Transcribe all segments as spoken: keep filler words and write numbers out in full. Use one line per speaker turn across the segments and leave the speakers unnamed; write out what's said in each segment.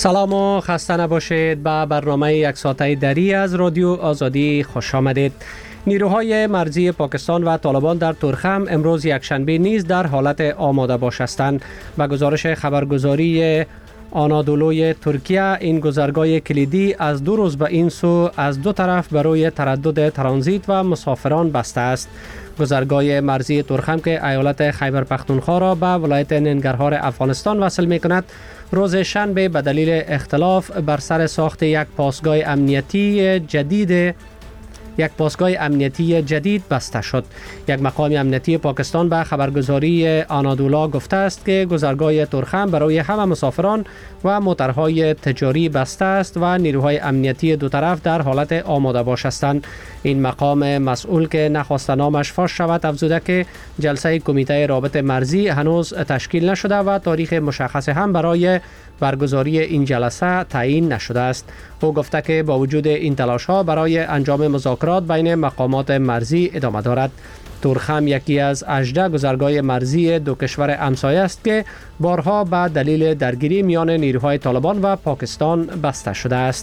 سلام و خسته نباشید. به برنامه یک ساعته دری از رادیو آزادی خوش آمدید. نیروهای مرزی پاکستان و طالبان در تورخم امروز یکشنبه نیز در حالت آماده باش هستند. به گزارش خبرگزاری آنادولوی ترکیه، این گذرگاه کلیدی از دو روز به این سو از دو طرف برای تردد ترانزیت و مسافران بسته است. گذرگاه مرزی تورخم که ایالت خیبر پختونخوا را به ولایت ننگرهار افغانستان وصل می کند، روز شنبه به دلیل اختلاف بر سر ساخت یک پاسگاه امنیتی جدید یک پاسگاه امنیتی جدید بسته شد. یک مقام امنیتی پاکستان به خبرگزاری آنادولا گفته است که گذرگاه تورخم برای همه مسافران و موترهای تجاری بسته است و نیروهای امنیتی دو طرف در حالت آماده باش هستند. این مقام مسئول که نخواست نامش فاش شود افزوده که جلسه کمیته رابطه مرزی هنوز تشکیل نشده و تاریخ مشخص هم برای برگزاری این جلسه تعیین نشده است. او گفته که با وجود این تلاش ها برای انجام مذاکرات بین مقامات مرزی ادامه دارد. تورخم یکی از هجده گذرگاه مرزی دو کشور همسایه است که بارها به دلیل درگیری میان نیروهای طالبان و پاکستان بسته شده است.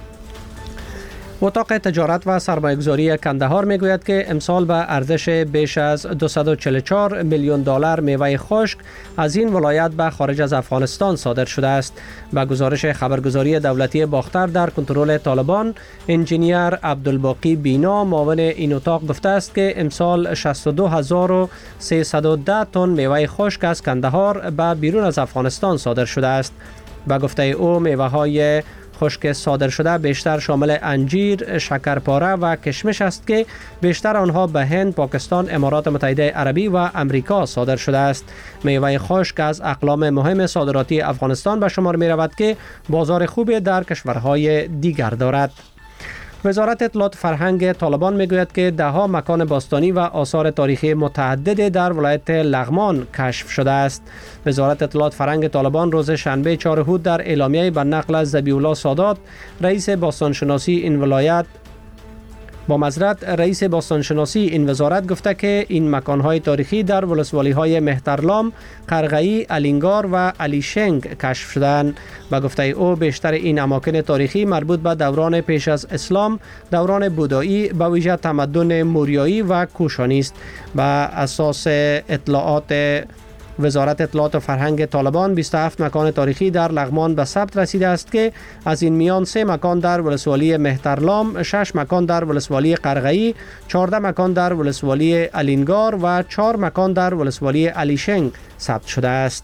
اتاق تجارت و سرمایه‌گذاری کندهار میگوید که امسال به ارزش بیش از دویست و چهل و چهار میلیون دلار میوه خشک از این ولایت به خارج از افغانستان صادر شده است. به گزارش خبرگزاری دولتی باختر در کنترل طالبان، انجینیر عبدالباقی بینا معاون این اتاق گفته است که امسال شصت و دو هزار و سیصد و ده تن میوه خشک از کندهار به بیرون از افغانستان صادر شده است. به گفته او میوه های خشک صادر شده بیشتر شامل انجیر، شکرپاره و کشمش است که بیشتر آنها به هند، پاکستان، امارات متحده عربی و امریکا صادر شده است. میوه خشک از اقلام مهم صادراتی افغانستان به شمار می رود که بازار خوبی در کشورهای دیگر دارد. وزارت اطلاعات فرهنگ طالبان میگوید که ده ها مکان باستانی و آثار تاریخی متعدد در ولایت لغمان کشف شده است. وزارت اطلاعات فرهنگ طالبان روز شنبه چهار هود در اعلامیه به نقل از ذبیح الله سادات، رئیس باستانشناسی این ولایت با معذرت رئیس باستانشناسی این وزارت گفته که این مکانهای تاریخی در ولسوالی‌های مهترلام، قرغه‌ای، الینگار و علیشنگ کشف شدند. به گفته او بیشتر این اماکن تاریخی مربوط به دوران پیش از اسلام، دوران بودایی، به ویژه تمدن موریایی و کوشانی است. به اساس اطلاعات وزارت اطلاعات و فرهنگ طالبان، بیست و هفت مکان تاریخی در لغمان به ثبت رسیده است که از این میان سه مکان در ولسوالی مهترلام، شش مکان در ولسوالی قرغه‌ای، چهارده مکان در ولسوالی الینگار و چهار مکان در ولسوالی علیشنگ ثبت شده است.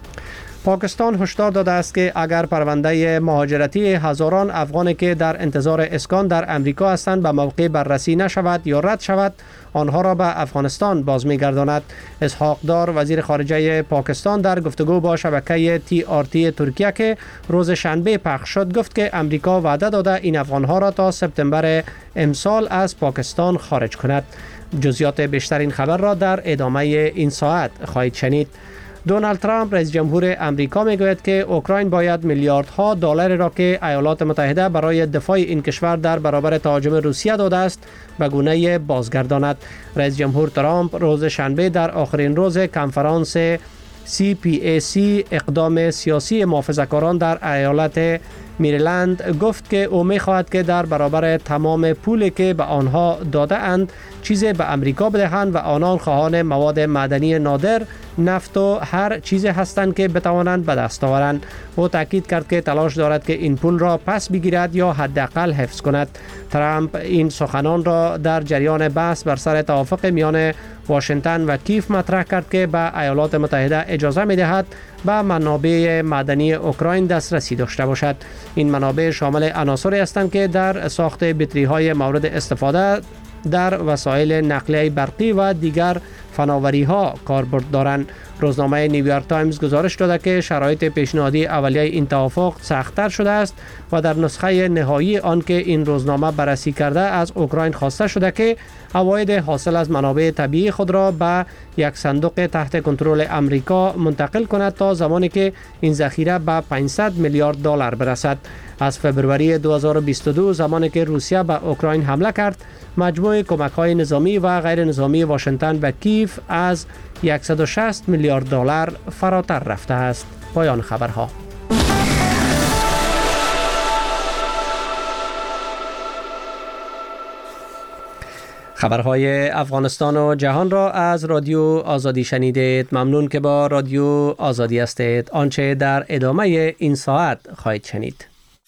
پاکستان هشدار داده است که اگر پرونده مهاجرتی هزاران افغانی که در انتظار اسکان در امریکا هستند به موقع بررسی نشود یا رد شود، آنها را به افغانستان باز می‌گرداند. اسحاق دار وزیر خارجه پاکستان در گفتگو با شبکه تی آر تی ترکیه که روز شنبه پخش شد گفت که امریکا وعده داده این افغانها را تا سپتامبر امسال از پاکستان خارج کند. جزئیات بیشتر این خبر را در ادامه این ساعت خواهید شنید. دونالد ترامپ رئیس جمهور امریکا میگوید که اوکراین باید میلیاردها دلار را که ایالات متحده برای دفاع این کشور در برابر تهاجم روسیه داده است به گونه بازگرداند. رئیس جمهور ترامپ روز شنبه در آخرین روز کنفرانس سی پی ای سی اقدام سیاسی محافظه‌کاران در ایالت میریلند گفت که او می‌خواهد که در برابر تمام پولی که به آنها داده اند چیزی به امریکا بدهند و آنان خواهان مواد معدنی نادر، نفت و هر چیزی هستند که بتوانند به دست آورند. او تاکید کرد که تلاش دارد که این پول را پس بگیرد یا حداقل حفظ کند. ترامپ این سخنان را در جریان بحث بر سر توافق میان واشنگتن و کیف مطرح کرد که به ایالات متحده اجازه می‌دهد به منابع معدنی اوکراین دسترسی داشته باشد. این منابع شامل عناصری هستند که در ساخت بطری‌های مورد استفاده در وسایل نقلیه برقی و دیگر فناوری‌ها کاربرد دارند. روزنامه نیویورک تایمز گزارش داده که شرایط پیشنهادی اولیه این توافق سخت‌تر شده است و در نسخه نهایی آن که این روزنامه بررسی کرده از اوکراین خواسته شده که عواید حاصل از منابع طبیعی خود را به یک صندوق تحت کنترل امریکا منتقل کند تا زمانی که این ذخیره به پانصد میلیارد دلار برسد. از فبروری دو هزار و بیست و دو زمانی که روسیه به اوکراین حمله کرد، مجموع کمک‌های نظامی و غیر نظامی واشنگتن به کیف از صد و شصت میلیارد دلار فراتر رفته است. پایان خبرها. خبرهای افغانستان و جهان را از رادیو آزادی شنیدید. ممنون که با رادیو آزادی هستید. آنچه در ادامه این ساعت خواهید شنید.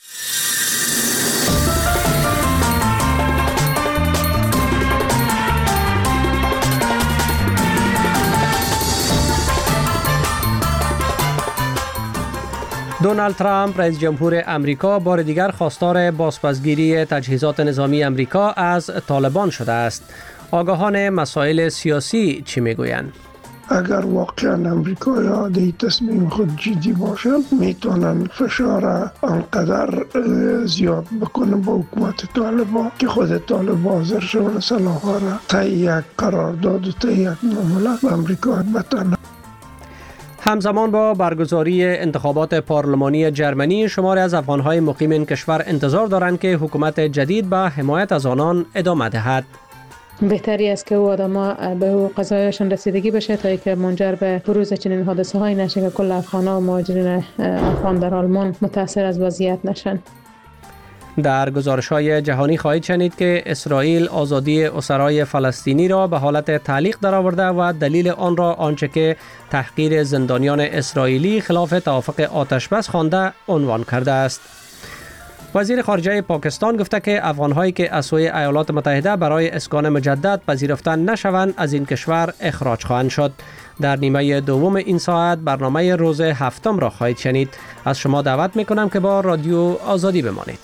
دونالد ترامپ رئیس جمهور امریکا بار دیگر خواستار بازپسگیری تجهیزات نظامی امریکا از طالبان شده است. آگاهان مسائل سیاسی چی میگویند؟
اگر واقعا امریکا دی تصمیم خود جدی باشند میتونن فشار انقدر زیاد بکنن با حکومت طالبان که خود طالبان حاضر شون سلاح‌ها را تا یک قرارداد و تا یک معامله به امریکا بتن.
همزمان با برگزاری انتخابات پارلمانی جرمنی، شماری از افغان‌های مقیم این کشور انتظار دارند که حکومت جدید به حمایت از آنان ادامه دهد.
بهتری است که او آدما به قضایشان رسیدگی بشه تا اینکه منجر به بروز چنین حادثه هایی نشه که کل افغان‌ها و مهاجرین افغان در آلمان متاثر از وضعیت نشن.
در گزارش‌های جهانی خواهید شنید که اسرائیل آزادی اسرای فلسطینی را به حالت تعلیق درآورده و دلیل آن را آنچه که تحقیر زندانیان اسرائیلی خلاف توافق آتشبس خوانده عنوان کرده است. وزیر خارجه پاکستان گفته که افغان‌هایی که از سوی ایالات متحده برای اسکان مجدد پذیرفته نشوند از این کشور اخراج خواهند شد. در نیمه دوم این ساعت برنامه روز هفتم را خواهید شنید. از شما دعوت می‌کنم که با رادیو آزادی بمانید.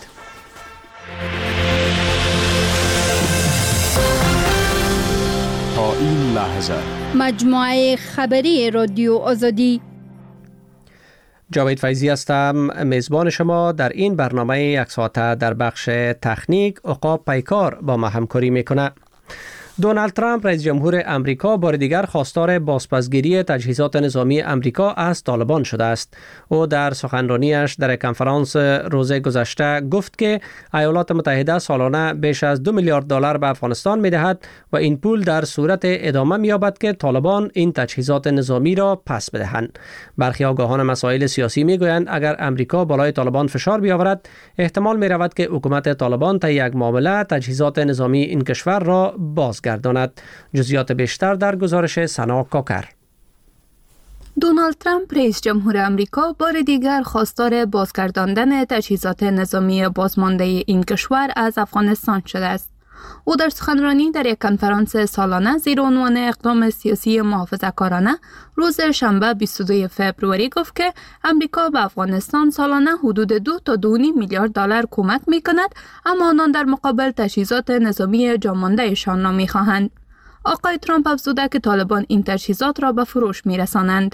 تا این لحظه
مجموعه خبری رادیو آزادی.
جاوید فیضی هستم، میزبان شما در این برنامه یک ساعته. در بخش تکنیک عقاب پیکار با ما همکاری میکنه. دونالد ترامپ رئیس جمهور امریکا بار دیگر خواستار بازپسگیری تجهیزات نظامی امریکا از طالبان شده است. او در سخنرانیش در کنفرانس روز گذشته گفت که ایالات متحده سالانه بیش از دو میلیارد دلار به افغانستان می‌دهد و این پول در صورت ادامه می‌یابد که طالبان این تجهیزات نظامی را پس بدهند. برخی آگاهان مسائل سیاسی می‌گویند اگر امریکا بالای طالبان فشار بیاورد، احتمال می‌رود که حکومت طالبان تا یک معامله تجهیزات نظامی این کشور را باز گرداند. جزئیات بیشتر در گزارش سنا کاکر.
دونالد ترامپ رئیس جمهور امریکا بار دیگر خواستار بازگرداندن تجهیزات نظامی بازمانده این کشور از افغانستان شده است. او در سخنرانی در یک کنفرانس سالانه زیر عنوان اقدام سیاسی محافظه‌کارانه روز شنبه بیست و دوم فوریه گفت که امریکا به افغانستان سالانه حدود دو تا دو و نیم میلیارد دلار کمک می‌کند، اما آنان در مقابل تجهیزات نظامی جاماندهشان را می‌خواهند. آقای ترامپ افزوده که طالبان این تجهیزات را به فروش می‌رسانند.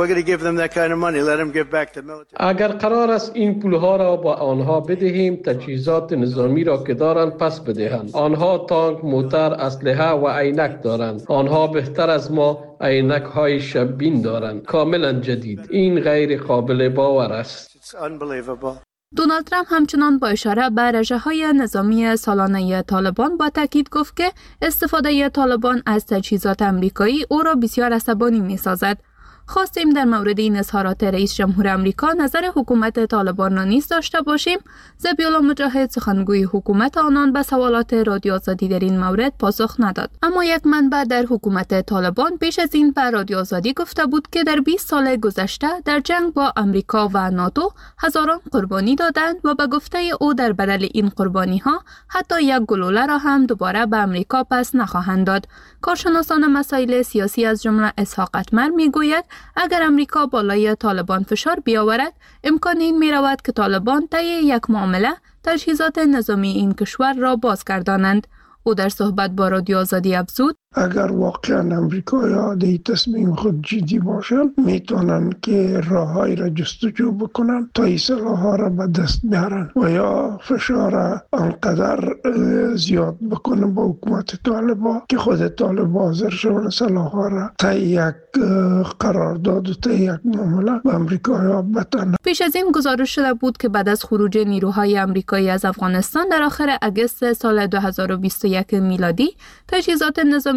اگر قرار است این پولها را با آنها بدهیم، تجهیزات نظامی را که دارند پس بدهند. آنها تانک، موتر، اسلحه و عینک دارند. آنها بهتر از ما عینک های شببین دارند، کاملا جدید. این غیر قابل باور است.
دونالد ترامپ همچنان با اشاره به رژه‌های نظامی سالانه طالبان با تاکید گفت که استفاده طالبان از تجهیزات آمریکایی او را بسیار عصبانی می‌سازد. خواستیم در مورد این اظهارات رئیس جمهور امریکا نظر حکومت طالبان را نیز داشته باشیم. ذبیح‌الله مجاهد سخنگوی حکومت آنان به سوالات رادیو آزادی در این مورد پاسخ نداد. اما یک منبع در حکومت طالبان پیش از این به رادیو آزادی گفته بود که در بیست سال گذشته در جنگ با امریکا و ناتو هزاران قربانی دادند و به گفته او در بدل این قربانی ها حتی یک گلوله را هم دوباره به امریکا پس نخواهند داد. کارشناسان مسائل سیاسی از جمله اسحاق اتمر میگوید اگر امریکا بالای طالبان فشار بیاورد، امکان این می رود که طالبان طی یک معامله تجهیزات نظامی این کشور را بازگردانند. او در صحبت با رادیو آزادی افزود
اگر واقعا امریکا دی تصمیم خود جدی باشند میتونن که راههایی را جستجو بکنن تا این سلاح‌ها را به دست بیارن و یا فشار انقدر زیاد بکنن با حکومت طالبان که خود طالبان حاضر شون سلاح‌ها را تا یک قرارداد و تا یک معامله به امریکا بتن.
پیش از این گزارش شده بود که بعد از خروج نیروهای آمریکایی از افغانستان در آخر اگست سال دو هزار و بیست و یک میلادی تجهیزات نظامی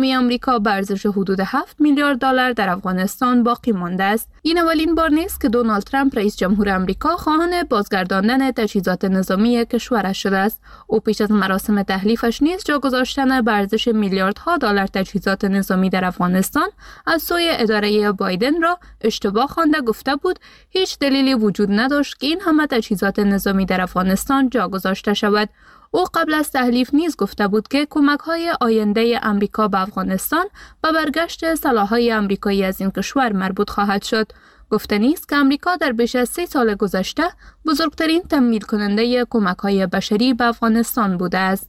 نظامی آمریکا به ارزش حدود هفت میلیارد دلار در افغانستان باقی مانده است. این اولین بار نیست که دونالد ترامپ رئیس جمهور آمریکا خواهان بازگرداندن تجهیزات نظامی کشورش شده است. او پیش از مراسم تحلیفش نیز جا گذاشتن به ارزش میلیاردها دلار تجهیزات نظامی در افغانستان از سوی اداره بایدن را اشتباه خوانده گفته بود هیچ دلیلی وجود نداشت که این همه تجهیزات نظامی در افغانستان جا گذاشته شود. او قبل از تحلیف نیز گفته بود که کمک‌های آینده آمریکا به افغانستان به برگشت سلاح‌های آمریکایی از این کشور مربوط خواهد شد. گفته نیست که آمریکا در بیش از سه سال گذشته بزرگترین تمویل کننده کمک‌های بشری به افغانستان بوده است.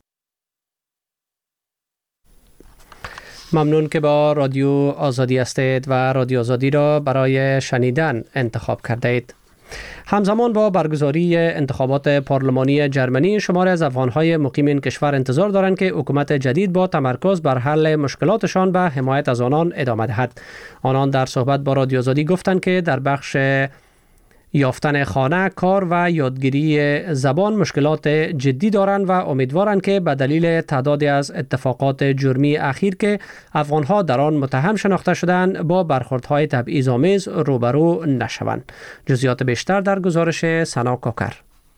ممنون که با رادیو آزادی هستید و رادیو آزادی را برای شنیدن انتخاب کرده اید. همزمان با برگزاری انتخابات پارلمانی جرمنی، شماری از افغان‌های مقیم این کشور انتظار دارند که حکومت جدید با تمرکز بر حل مشکلاتشان به حمایت از آنان ادامه دهد. آنان در صحبت با رادیو آزادی گفتند که در بخش یافتن خانه، کار و یادگیری زبان مشکلات جدی دارند و امیدوارند که به دلیل تعدادی از اتفاقات جرمی اخیر که افغانها در آن متهم شناخته شدند با برخوردهای تبعیض‌آمیز روبرو نشوند. جزئیات بیشتر در گزارش سنا کاکر.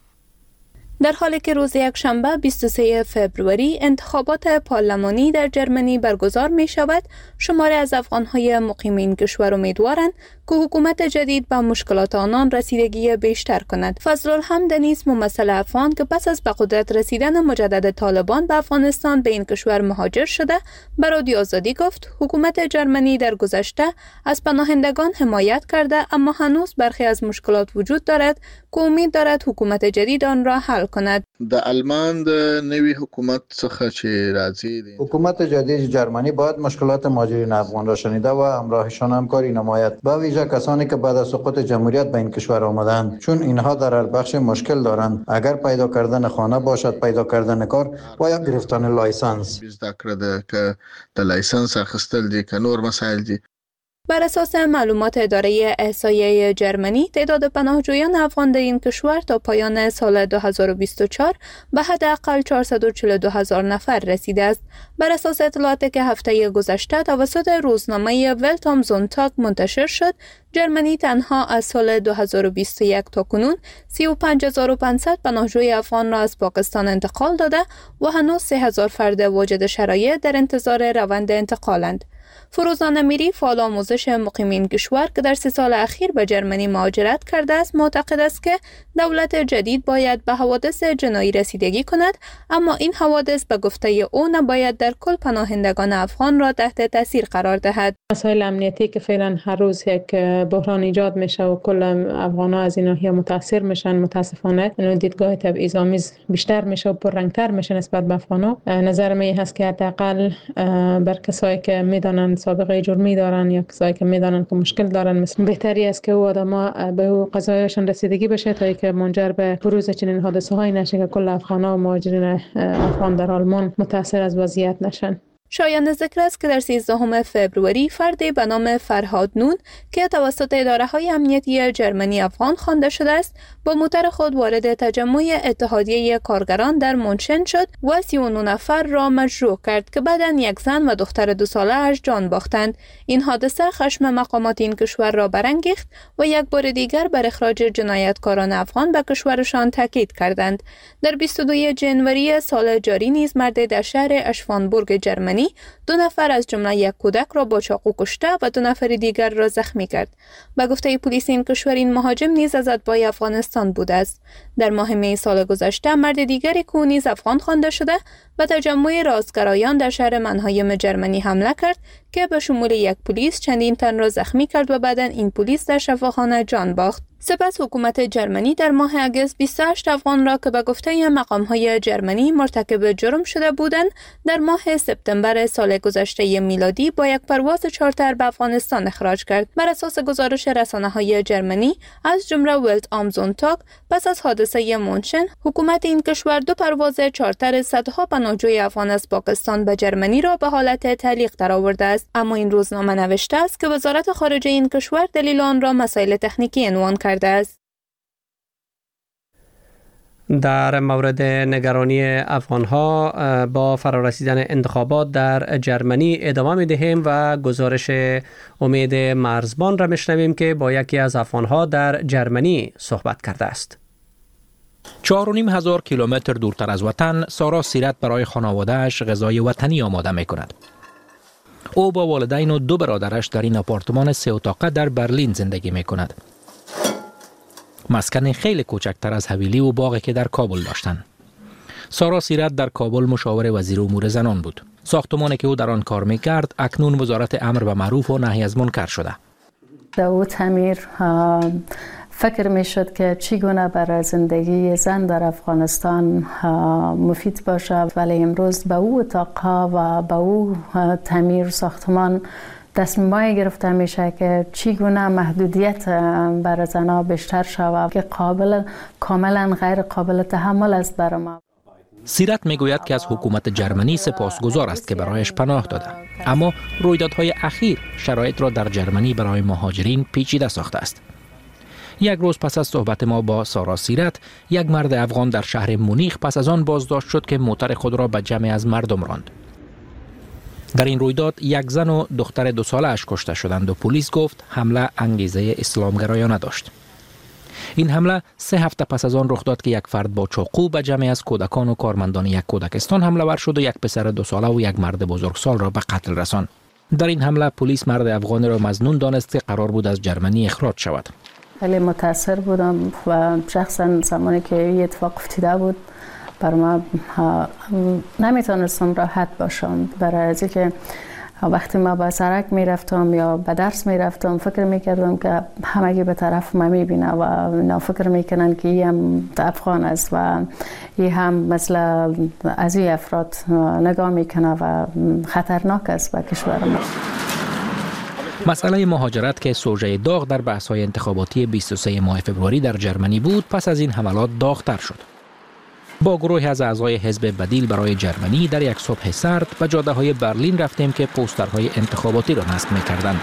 در حالی که روز یکشنبه بیست و سوم فوریه انتخابات پارلمانی در جرمنی برگزار می شود، شماری از افغان‌های مقیم این کشور امیدوارند که حکومت جدید به مشکلات آنان رسیدگی بیشتر کند. فضلالحمد نیز ممثل افغان که پس از به قدرت رسیدن مجدد طالبان به افغانستان به این کشور مهاجر شده، به رادیو آزادی گفت حکومت جرمنی در گذشته از پناهندگان حمایت کرده، اما هنوز برخی از مشکلات وجود دارد که امید دارد حکومت جدید آن را حل کند.
د آلمان د نوی حکومت څخه چې راځي،
حکومت جدید جرمنی باید مشکلات مهاجرین افغان را شنیده و همراهشان همکاری نماید، به ویژه کسانی که بعد از سقوط جمهوریت به این کشور آمدند، چون اینها در هر بخش مشکل دارند، اگر پیدا کردن خانه باشد، پیدا کردن کار و یا گرفتن لایسنس.
که د لایسنس اخیستل دي که نور مسائل دي.
بر اساس معلومات اداره احصایه جرمنی، تعداد پناهجویان افغان در این کشور تا پایان سال دو هزار و بیست و چهار به حداقل چهارصد و چهل و دو هزار نفر رسیده است. بر اساس اطلاعاتی که هفته گذشته توسط روزنامه ولت ام زونتاگ منتشر شد، جرمنی تنها از سال دو هزار و بیست و یک تا کنون سی و پنج هزار و پانصد پناهجوی افغان را از پاکستان انتقال داده و هنوز سه هزار فرد واجد شرایط در انتظار روند انتقالند. فروزان امیری، فعال آموزش مقیم این کشور که در سه سال اخیر به جرمنی مهاجرت کرده است، معتقد است که دولت جدید باید به حوادث جنایی رسیدگی کند، اما این حوادث به گفته او نباید در کل پناهندگان افغان را تحت تاثیر قرار دهد.
مسائل امنیتی که فعلا هر روز یک بحران ایجاد میشه و کل افغان‌ها از این ناحیه متاثر میشن، متاسفانه اینو دیدگاه تبعیض‌آمیز بیشتر میشه و پررنگتر میشه نسبت به افغان‌ها. نظر من هست که حداقل بر کسایی که میدانن سابقه جرمی دارن یا کسایی که میدانن که مشکل دارن، مثل بهتری است که او آدما به قضایاشون رسیدگی بشه تا اینکه منجر به بروز چنین حادثه‌هایی نشه که کل افغان‌ها و مهاجرین افغان در آلمان متاثر از وضعیت نشن.
شایان ذکر است که در سیزدهم فوریه فردی به نام فرهاد نون که توسط اداره‌های امنیتی جرمنی افغان خوانده شده است، با موتر خود وارد تجمع اتحادیه کارگران در مونشن شد و سی و نه نفر را مجروح کرد که بعداً یک زن و دختر دو ساله‌اش جان باختند. این حادثه خشم مقامات این کشور را برانگیخت و یک بار دیگر بر اخراج جنایتکاران افغان به کشورشان تاکید کردند. در بیست و دوم ژانویه سال جاری نیز مرد در شهر اشوانبورگ جرمنی دو نفر از جمله یک کودک را با چاقو کشته و دو نفر دیگر را زخمی کرد. به گفته پلیس این کشور این مهاجم نیز از اتباع افغانستان بوده است. در ماه می سال گذشته مرد دیگری که نیز افغان خوانده شده به تجمع راستگرایان در شهر منهایم جرمنی حمله کرد که به شمول یک پلیس چندین تن را زخمی کرد و بعداً این پلیس در شفاخانه جان باخت. سپس حکومت جرمنی در ماه اگست بیست و هشت افغان را که به گفته مقام‌های جرمنی مرتکب جرم شده بودند، در ماه سپتامبر سال گذشته میلادی با یک پرواز چارتر به افغانستان اخراج کرد. بر اساس گزارش رسانه‌های جرمنی از جمله ولت ام زونتاگ، پس از حادثه مونشن، حکومت این کشور دو پرواز چارتر صدها پناهجوی افغان از پاکستان به جرمنی را به حالت تعلیق درآورده است. اما این روزنامه نوشته است که وزارت خارجه این کشور دلیل آن را مسائل تکنیکی عنوان کرده است.
در مورد نگرانی افغانها با فرارسیدن انتخابات در جرمنی ادامه می دهیم و گزارش امید مرزبان را میشنویم که با یکی از افغانها در جرمنی صحبت کرده است.
چهار و نیم هزار کیلومتر دورتر از وطن سارا سیرت برای خانواده‌اش غذای وطنی آماده می کند. او با والدین و دو برادرش در این آپارتمان سه اتاقه در برلین زندگی می کند. مسکن خیلی کوچکتر از حویلی و باغی که در کابل داشتند. سارا سیرت در کابل مشاور وزیر امور زنان بود. ساختمانی که او در آن کار می‌کرد اکنون وزارت امر به معروف و نهی از منکر شده.
در او تعمیر فکر میشد که چگونه برای زندگی زن در افغانستان مفید باشه، ولی امروز به او اتاقها و به او تعمیر ساختمان تصمیمایی گرفته میشه که چگونه محدودیت برای زنها بیشتر شود که قابل کاملا غیر قابل تحمل است برای ما.
سیرت میگوید که از حکومت جرمنی سپاسگزار است که برایش پناه داده، اما رویدادهای اخیر شرایط را در جرمنی برای مهاجرین پیچیده ساخته است. یک روز پس از صحبت ما با سارا سیرت، یک مرد افغان در شهر مونیخ پس از آن بازداشت شد که موتر خود را به جمع از مردم راند. در این رویداد یک زن و دختر دو ساله اش کشته شدند و پلیس گفت حمله انگیزه اسلامگرایانه داشت. این حمله سه هفته پس از آن رخ داد که یک فرد با چاقو به جمع از کودکان و کارمندان یک کودکستان حمله ور شد و یک پسر دو ساله و یک مرد بزرگسال را به قتل رساند. در این حمله پلیس مرد افغانی را مظنون دانست که قرار بود از جرمنی اخراج شود.
خیلی متاثر بودم و شخصا زمانی که این اتفاق افتاده بود بر ما نمیتونستم راحت باشم، برای از اینکه وقتی ما به سرک میرفتم یا به درس میرفتم فکر میکردم که همگی به طرف ما میبینه و اینا فکر میکنن که این هم افغان است و این هم مثل از این افراد نگاه میکنه و خطرناک است به کشور ما.
مسئله مهاجرت که سوژه داغ در بحث‌های انتخاباتی بیست و سوم ماه فوریه در جرمنی بود، پس از این حملات داغ‌تر شد. با گروهی از اعضای حزب بدیل برای جرمنی در یک صبح سرد به جاده‌های برلین رفتیم که پوسترهای انتخاباتی را نصب می‌کردند.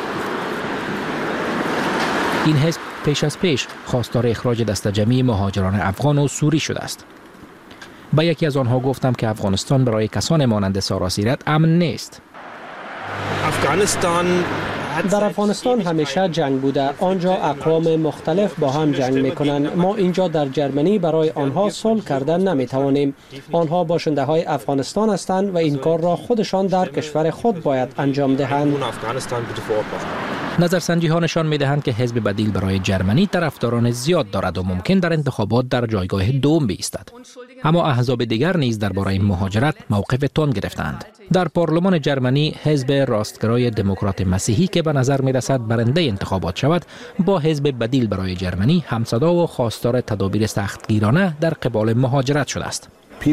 این حزب پیش از پیش خواستار اخراج دست جمعی مهاجران افغان و سوری شده است. با یکی از آنها گفتم که افغانستان برای کسان مانند سارا سیرت امن نیست.
افغانستان
در افغانستان همیشه جنگ بوده. آنجا اقوام مختلف با هم جنگ میکنند. ما اینجا در جرمنی برای آنها صلح کردن نمیتوانیم. آنها باشنده های افغانستان هستند و این کار را خودشان در کشور خود باید انجام دهند.
نظرسنجی ها نشان میدهند که حزب بدیل برای جرمنی طرفداران زیاد دارد و ممکن در انتخابات در جایگاه دوم بایستد. اما احزاب دیگر نیز درباره مهاجرت موقف تند گرفتند. در پارلمان جرمنی حزب راستگرای دموکرات مسیحی که به نظر میرسد برنده انتخابات شود، با حزب بدیل برای جرمنی همصدا و خواستار تدابیر سختگیرانه در قبال مهاجرت شده است.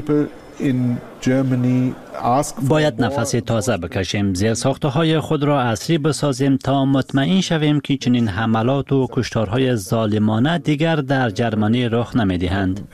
باید نفس تازه بکشیم، زیرساختهای خود را عصری بسازیم تا مطمئن شویم که چنین حملات و کشتارهای ظالمانه دیگر در جرمنی رخ نمیدهند.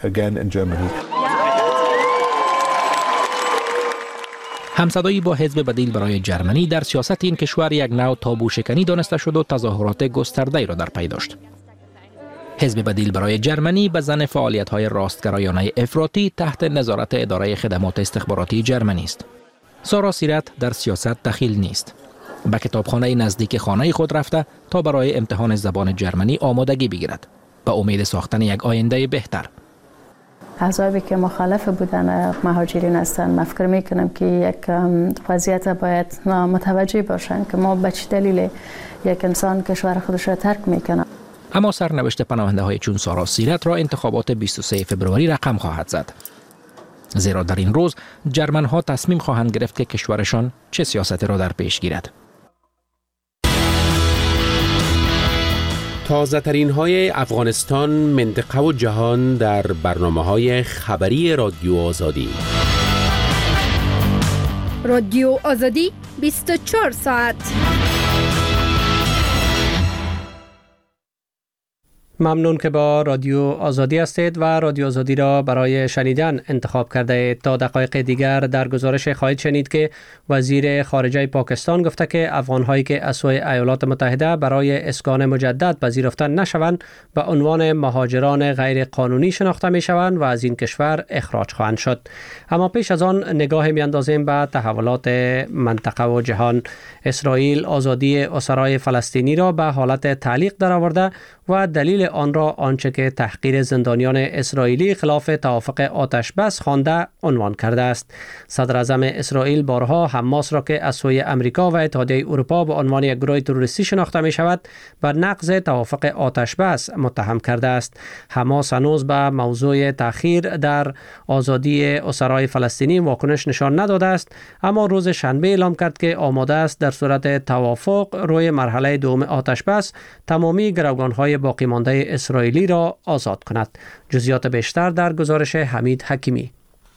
همصدایی با حزب بدیل برای جرمنی در سیاست این کشور یک نوع تابو شکنی دانسته شد و تظاهرات گسترده‌ای را در پی داشت. حزب بدیل برای جرمنی به ضمن فعالیت‌های راستگرایانه افراطی تحت نظارت اداره خدمات استخباراتی جرمنی است. سارا سیرت در سیاست دخیل نیست. به کتابخانه نزدیک خانه خود رفته تا برای امتحان زبان جرمنی آمادگی بگیرد، به امید ساختن یک آینده بهتر.
احزابی که مخالف بودن مهاجرین هستند، من فکر میکنم که یک وضعیت باید متوجه باشند که ما به چه دلیل یک انسان کشور خودش را ترک میکنه.
اما سرنوشت پناهنده های چون سارا سیرت را انتخابات بیست و سوم فوریه رقم خواهد زد. زیرا در این روز جرمن ها تصمیم خواهند گرفت که کشورشان چه سیاستی را در پیش گیرد.
تازه ترین های افغانستان، منطقه و جهان در برنامه های خبری رادیو آزادی.
رادیو آزادی بیست و چهار ساعت.
ممنون که با رادیو آزادی هستید و رادیو آزادی را برای شنیدن انتخاب کرده اید. تا دقایق دیگر در گزارش خواهید شنید که وزیر خارجه پاکستان گفته که افغان‌هایی که از سوی ایالات متحده برای اسکان مجدد پذیرفته نشوند به عنوان مهاجران غیر قانونی شناخته می‌شوند و از این کشور اخراج خواهند شد. اما پیش از آن نگاه می‌اندازیم به تحولات منطقه و جهان. اسرائیل آزادی اسرای فلسطینی را به حالت تعلیق درآورده و دلیل آن را آنچه که تحقیر زندانیان اسرائیلی خلاف توافق آتش بس خوانده عنوان کرده است. صدر اعظم اسرائیل بارها حماس را که از سوی امریکا و اتحادیه اروپا به عنوان یک گروه تروریستی شناخته می شود بر نقض توافق آتش بس متهم کرده است. حماس هنوز به موضوع تأخیر در آزادی اسرای فلسطینی واکنش نشان نداده است، اما روز شنبه اعلام کرد که آماده است در صورت توافق روی مرحله دوم آتش بس تمامی گروگان‌های باقی مانده اسرائیلی را آزاد کند. جزئیات بیشتر در گزارش حمید حکیمی.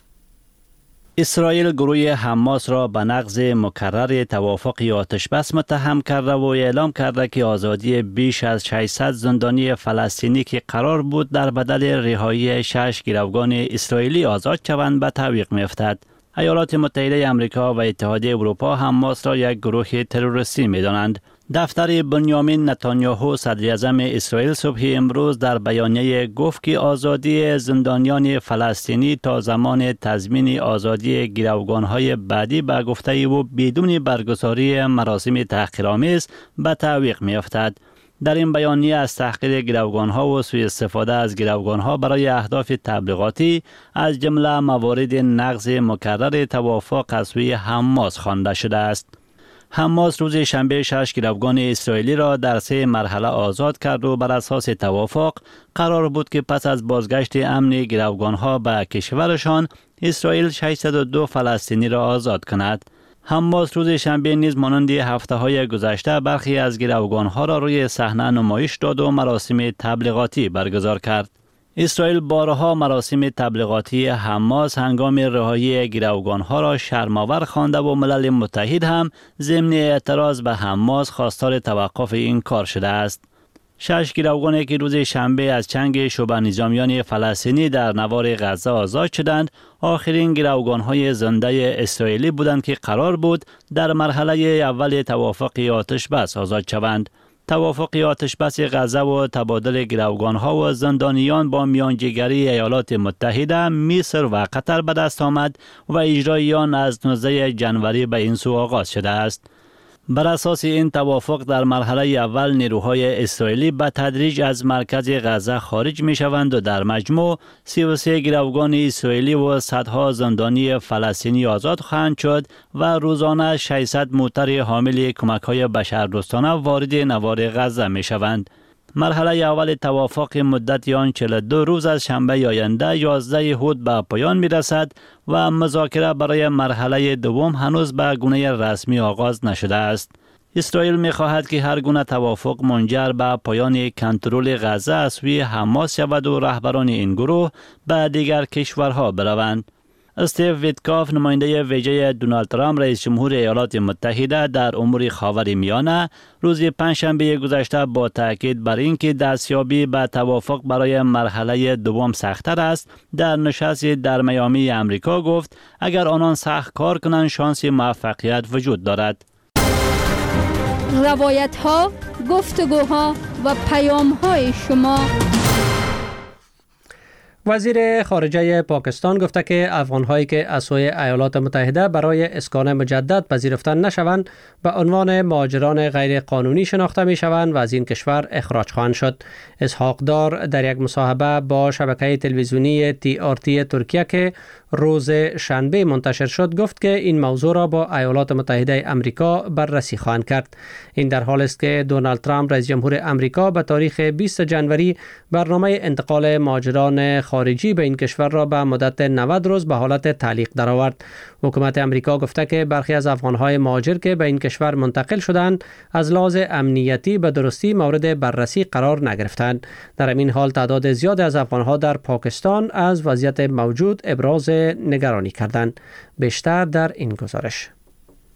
اسرائیل گروه حماس را به نقض مکرر توافق آتش بس متهم کرده و اعلام کرده که آزادی بیش از ششصد زندانی فلسطینی که قرار بود در بدل رهایی شش گروگان اسرائیلی آزاد شوند به تعویق می‌افتد. ایالات متحده آمریکا و اتحادیه اروپا حماس را یک گروه تروریستی می‌دانند. دفتر بنیامین نتانیاهو صدر اعظم اسرائیل صبح امروز در بیانیه گفت که آزادی زندانیان فلسطینی تا زمان تضمین آزادی گروگان‌های بعدی به گفته او بدون برگزاری مراسم تحقیرآمیز به تعویق می‌افتد. در این بیانیه از تحقیر گروگان‌ها و سوء استفاده از گروگان‌ها برای اهداف تبلیغاتی از جمله موارد نقض مکرر توافق از سوی حماس خوانده شده است. حماس روز شنبه شش گروگان اسرائیلی را در سه مرحله آزاد کرد و بر اساس توافق قرار بود که پس از بازگشت امن گروگان‌ها به کشورشان اسرائیل ششصد و دو فلسطینی را آزاد کند. حماس روز شنبه نیز مانند هفته‌های گذشته برخی از گروگان‌ها را روی صحنه نمایش داد و مراسم تبلیغاتی برگزار کرد. اسرائیل بارها مراسم تبلیغاتی حماس هنگام رهایی گروگان‌ها را شرم‌آور خوانده و ملل متحد هم ضمن اعتراض به حماس خواستار توقف این کار شده است. شش گروگانی که روز شنبه از چنگ شبه نظامیان فلسطینی در نوار غزه آزاد شدند، آخرین گروگان‌های زنده اسرائیلی بودند که قرار بود در مرحله اول توافق آتش بس آزاد شوند. توافق آتش بس غزه و تبادل گروگان‌ها و زندانیان با میانجیگری ایالات متحده، مصر و قطر به دست آمد و اجرای آن از نوزده ژانویه به این سو آغاز شده است. بر اساس این توافق در مرحله اول نیروهای اسرائیلی به تدریج از مرکز غزه خارج می شوند و در مجموع سی و سه گروگان اسرائیلی و صدها زندانی فلسطینی آزاد خواهند شد و روزانه ششصد موتر حامل کمک‌های بشردوستانه وارد نوار غزه می شوند. مرحله اول توافق مدت آن چهل و دو روز از شنبه آینده یازده اود به پایان می رسد و مذاکره برای مرحله دوم هنوز به گونه رسمی آغاز نشده است. اسرائیل می خواهد که هر گونه توافق منجر به پایان کنترل غزه از سوی حماس شود و رهبران این گروه به دیگر کشورها بروند. استیو ویتکاف نماینده ویژه دونالد ترامپ رئیس جمهور ایالات متحده در امور خاورمیانه روز پنجشنبه گذشته با تاکید بر اینکه دستیابی به توافق برای مرحله دوم سخت‌تر است در نشست در میامی امریکا گفت اگر آنان سخت کار کنند شانس موفقیت وجود دارد.
روایت ها، گفتگوها و پیام های شما.
وزیر خارجه پاکستان گفته که افغان‌هایی که از سوی ایالات متحده برای اسکان مجدد پذیرفته نشوند به عنوان مهاجران غیر قانونی شناخته می‌شوند و از این کشور اخراج خواهند شد. اسحاق دار در یک مصاحبه با شبکه تلویزیونی تی آر تی ترکیه که روز شنبه منتشر شد گفت که این موضوع را با ایالات متحده آمریکا بررسی خواهند کرد. این در حالی است که دونالد ترامپ رئیس جمهور آمریکا به تاریخ بیست ژانویه برنامه انتقال مهاجران خارجی به این کشور را به مدت نود روز به حالت تعلیق درآورد. حکومت آمریکا گفته که برخی از افغان‌های مهاجر که به این کشور منتقل شدند از لحاظ امنیتی به درستی مورد بررسی قرار نگرفتند. در این حال تعداد زیاد از افغان‌ها در پاکستان از وضعیت موجود ابراز نگرانی کردند. بیشتر در این گزارش.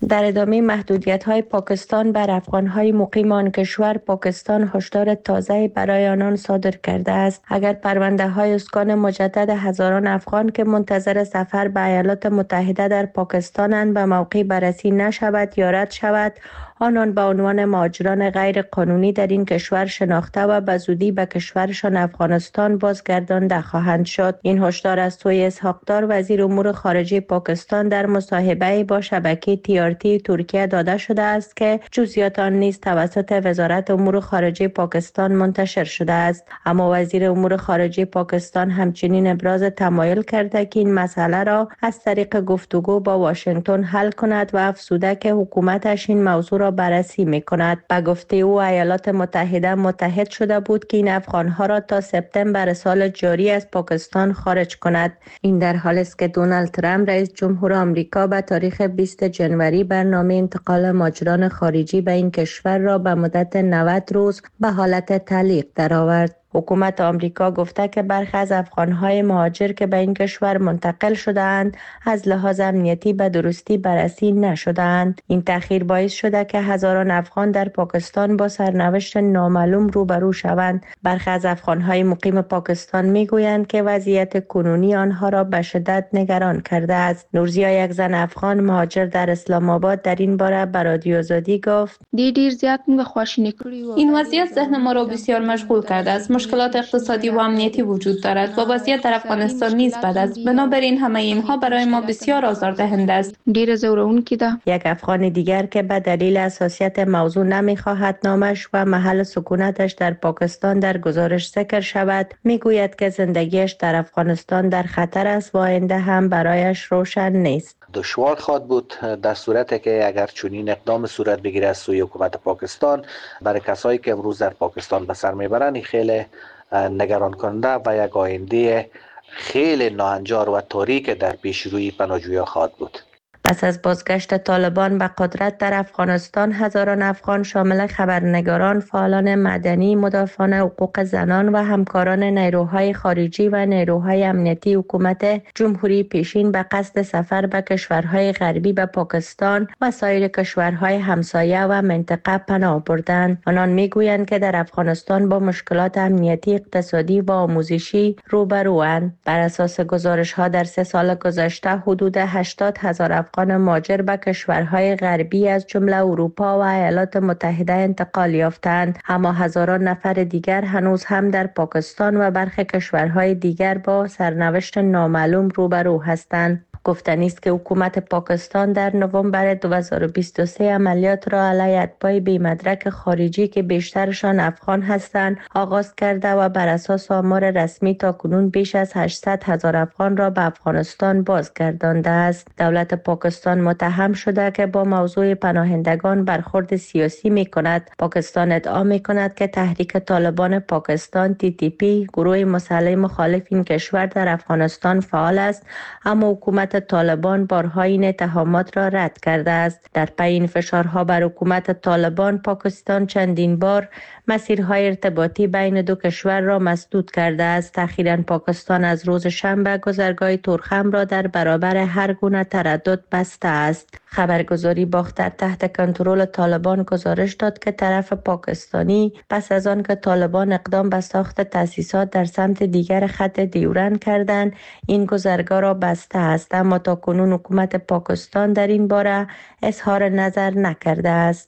در ادامه محدودیت‌های پاکستان بر افغان‌های مقیم آن کشور، پاکستان هشدار تازه برای آنان صادر کرده است. اگر پرونده‌های اسکان مجدد هزاران افغان که منتظر سفر به ایالات متحده در پاکستانند به موقع بررسی نشود یا رد شود، آنان به عنوان مهاجران غیر قانونی در این کشور شناخته و به زودی به کشورشان افغانستان بازگردانده خواهند شد. این هشدار از سوی اسحاق دار وزیر امور خارجه پاکستان در مصاحبه با شبکه تی آر تی ترکیه داده شده است که جزئیات آن نیز توسط وزارت امور خارجه پاکستان منتشر شده است. اما وزیر امور خارجه پاکستان همچنین ابراز تمایل کرده که این مسئله را از طریق گفتگو با واشنگتن حل کند و افزوده که حکومتش این موضوع را بررسی می کند. به گفته او ایالات متحده متحد شده بود که این افغانها را تا سپتامبر سال جاری از پاکستان خارج کند. این در حالی است که دونالد ترامپ رئیس جمهور آمریکا به تاریخ بیست ژانویه برنامه انتقال مهاجران خارجی به این کشور را به مدت نود روز به حالت تعلیق درآورد. حکومت آمریکا گفته که برخی از افغان‌های مهاجر که به این کشور منتقل شده‌اند از لحاظ امنیتی به درستی بررسی نشده‌اند. این تأخیر باعث شده که هزاران افغان در پاکستان با سرنوشت نامعلوم روبرو شوند. برخی از افغان‌های مقیم پاکستان می‌گویند که وضعیت کنونی آنها را به شدت نگران کرده است. نورزیا، یک زن افغان مهاجر در اسلام آباد، در این باره به رادیو آزادی گفت:
دیر زیاد موږ خواشینی کړی.
این وضعیت ذهن ما را بسیار مشغول کرده است. مشکلات اقتصادی و امنیتی وجود دارد و وضعیت در افغانستان نیز بد است. بنابراین همه اینها برای ما بسیار آزاردهنده است.
ډیر زورونکی ده.
یک افغان دیگر که به دلیل حساسیت موضوع نمیخواهد نامش و محل سکونتش در پاکستان در گزارش ذکر شود، میگوید که زندگیش در افغانستان در خطر است و آینده هم برایش روشن نیست.
دشوار خواهد بود در صورتی که اگر چنین اقدام صورت بگیره از سوی حکومت پاکستان. برای کسایی که امروز در پاکستان به سر میبرند خیلی نگران کننده و یک آینده خیلی ناهنجار و تاریک در پیش روی پناهجویان خواهد بود.
پس از بازگشت طالبان به قدرت در افغانستان، هزاران افغان شامل خبرنگاران، فعالان مدنی، مدافعان حقوق زنان و همکاران نیروهای خارجی و نیروهای امنیتی حکومت جمهوری پیشین به قصد سفر به کشورهای غربی به پاکستان و سایر کشورهای همسایه و منطقه پناه بردند. آنان میگویند که در افغانستان با مشکلات امنیتی، اقتصادی و آموزشی روبروند. بر اساس گزارش‌ها در سه سال گذشته حدود هشتاد هزار افغان مهاجر به کشورهای غربی از جمله اروپا و ایالات متحده انتقال یافتند، اما هزاران نفر دیگر هنوز هم در پاکستان و برخی کشورهای دیگر با سرنوشت نامعلوم روبرو هستند. گفتنی است که حکومت پاکستان در نوامبر دو هزار و بیست و سه عملیات را علیه اتباع بی مدرک خارجی که بیشترشان افغان هستند آغاز کرده و بر اساس آمار رسمی تاکنون بیش از هشتصد هزار افغان را به افغانستان بازگردانده است. دولت پاکستان متهم شده که با موضوع پناهندگان برخورد سیاسی می کند. پاکستان ادعا می کند که تحریک طالبان پاکستان تی تی پی، گروه مسلح مخالف این کشور، در افغانستان فعال است، اما حکومت طالبان بارها این اتهامات را رد کرده است. در پی این فشارها بر حکومت طالبان، پاکستان چندین بار مسیرهای ارتباطی بین دو کشور را مسدود کرده است. اخیراً پاکستان از روز شنبه گذرگاه تورخم را در برابر هر گونه تردد بسته است. خبرگزاری باختر تحت کنترل طالبان گزارش داد که طرف پاکستانی پس از آن که طالبان اقدام به ساخت تأسیسات در سمت دیگر خط دیورن کردند، این گذرگاه را بسته است، اما تاکنون حکومت پاکستان در این باره اظهار نظر نکرده است.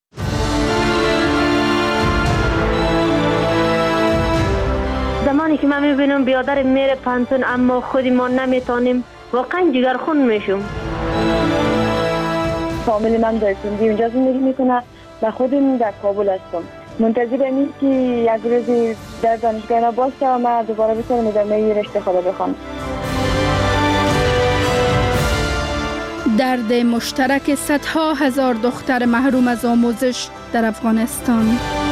زمانی که من میبینم بیادر میره پانتون اما خودی ما نمیتونیم، واقعا جگرخون میشم.
فامیل من در سندی اونجا زندگی میکنه و خودم در کابل هستم. منتظر این که یک روزی در دانشگاه باشه و من دوباره بتونم ادامه رشته خود بخونم.
درد مشترک صدها هزار دختر محروم از آموزش در افغانستان.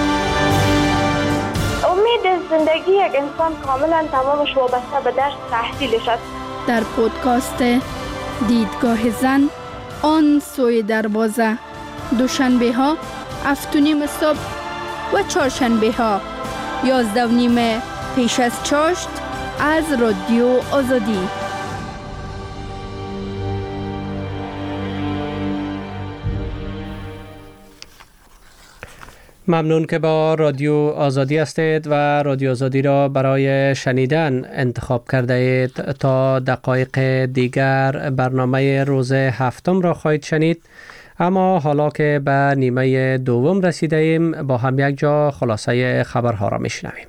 امید زندگی یک انسان کاملا تمامش وابسته به درس تحصیلش است.
در پودکاست دیدگاه زن، آن سوی دروازه، دوشنبه ها هفت و نیم صبح و چهارشنبه ها یازده و نیم پیش از چاشت از رادیو آزادی.
ممنون که با رادیو آزادی هستید و رادیو آزادی را برای شنیدن انتخاب کرده اید. تا دقایق دیگر برنامه روز هفتم را خواهید شنید، اما حالا که به نیمه دوم رسیده ایم با هم یک جا خلاصه خبرها را میشنویم.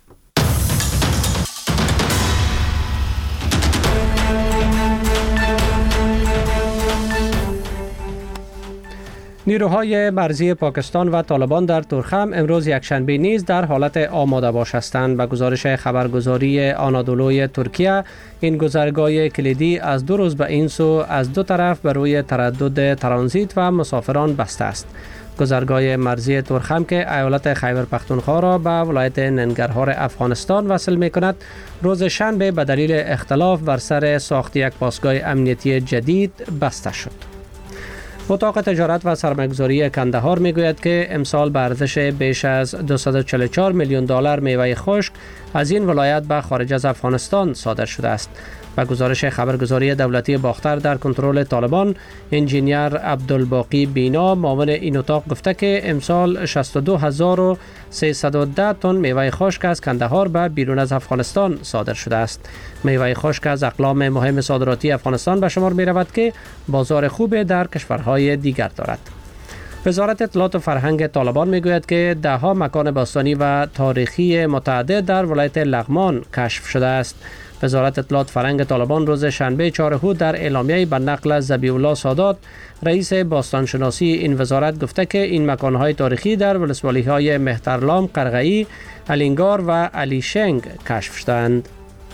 نیروهای مرزی پاکستان و طالبان در تورخم امروز یکشنبه نیز در حالت آماده باش هستند. به گزارش خبرگزاری آنادولوی ترکیه، این گذرگاه کلیدی از دو روز به این سو از دو طرف بر روی تردد ترانزیت و مسافران بسته است. گذرگاه مرزی تورخم که ایالت خیبر پختونخوا را به ولایت ننگرهار افغانستان وصل می کند، روز شنبه به دلیل اختلاف بر سر ساخت یک پاسگاه امنیتی جدید بسته شد. اتاق تجارت و سرمایه‌گذاری کندهار میگوید که امسال به ارزش بیش از دویست و چهل و چهار میلیون دلار میوه خشک از این ولایت به خارج از افغانستان صادر شده است. به گزارش خبرگزاری دولتی باختر در کنترل طالبان، انجینیر عبدالباقی بینا معاون این اتاق گفته که امسال شصت و دو هزار و سیصد و ده تن میوه خشک از کندهار به بیرون از افغانستان صادر شده است. میوه خشک از اقلام مهم صادراتی افغانستان به شمار می رود که بازار خوب در کشورهای دیگر دارد. وزارت اطلاعات و فرهنگ طالبان میگوید که ده ها مکان باستانی و تاریخی متعدد در ولایت لغمان کشف شده است. وزارت اطلاعات فرهنگ طالبان روز شنبه چهار هود در اعلامیه‌ای به نقل از ذبیح الله سادات، رئیس باستانشناسی این وزارت، گفته که این مکان‌های تاریخی در ولسوالی‌های مهترلام، قرغه‌ای، الینگار و علی شنگ کشف شدند.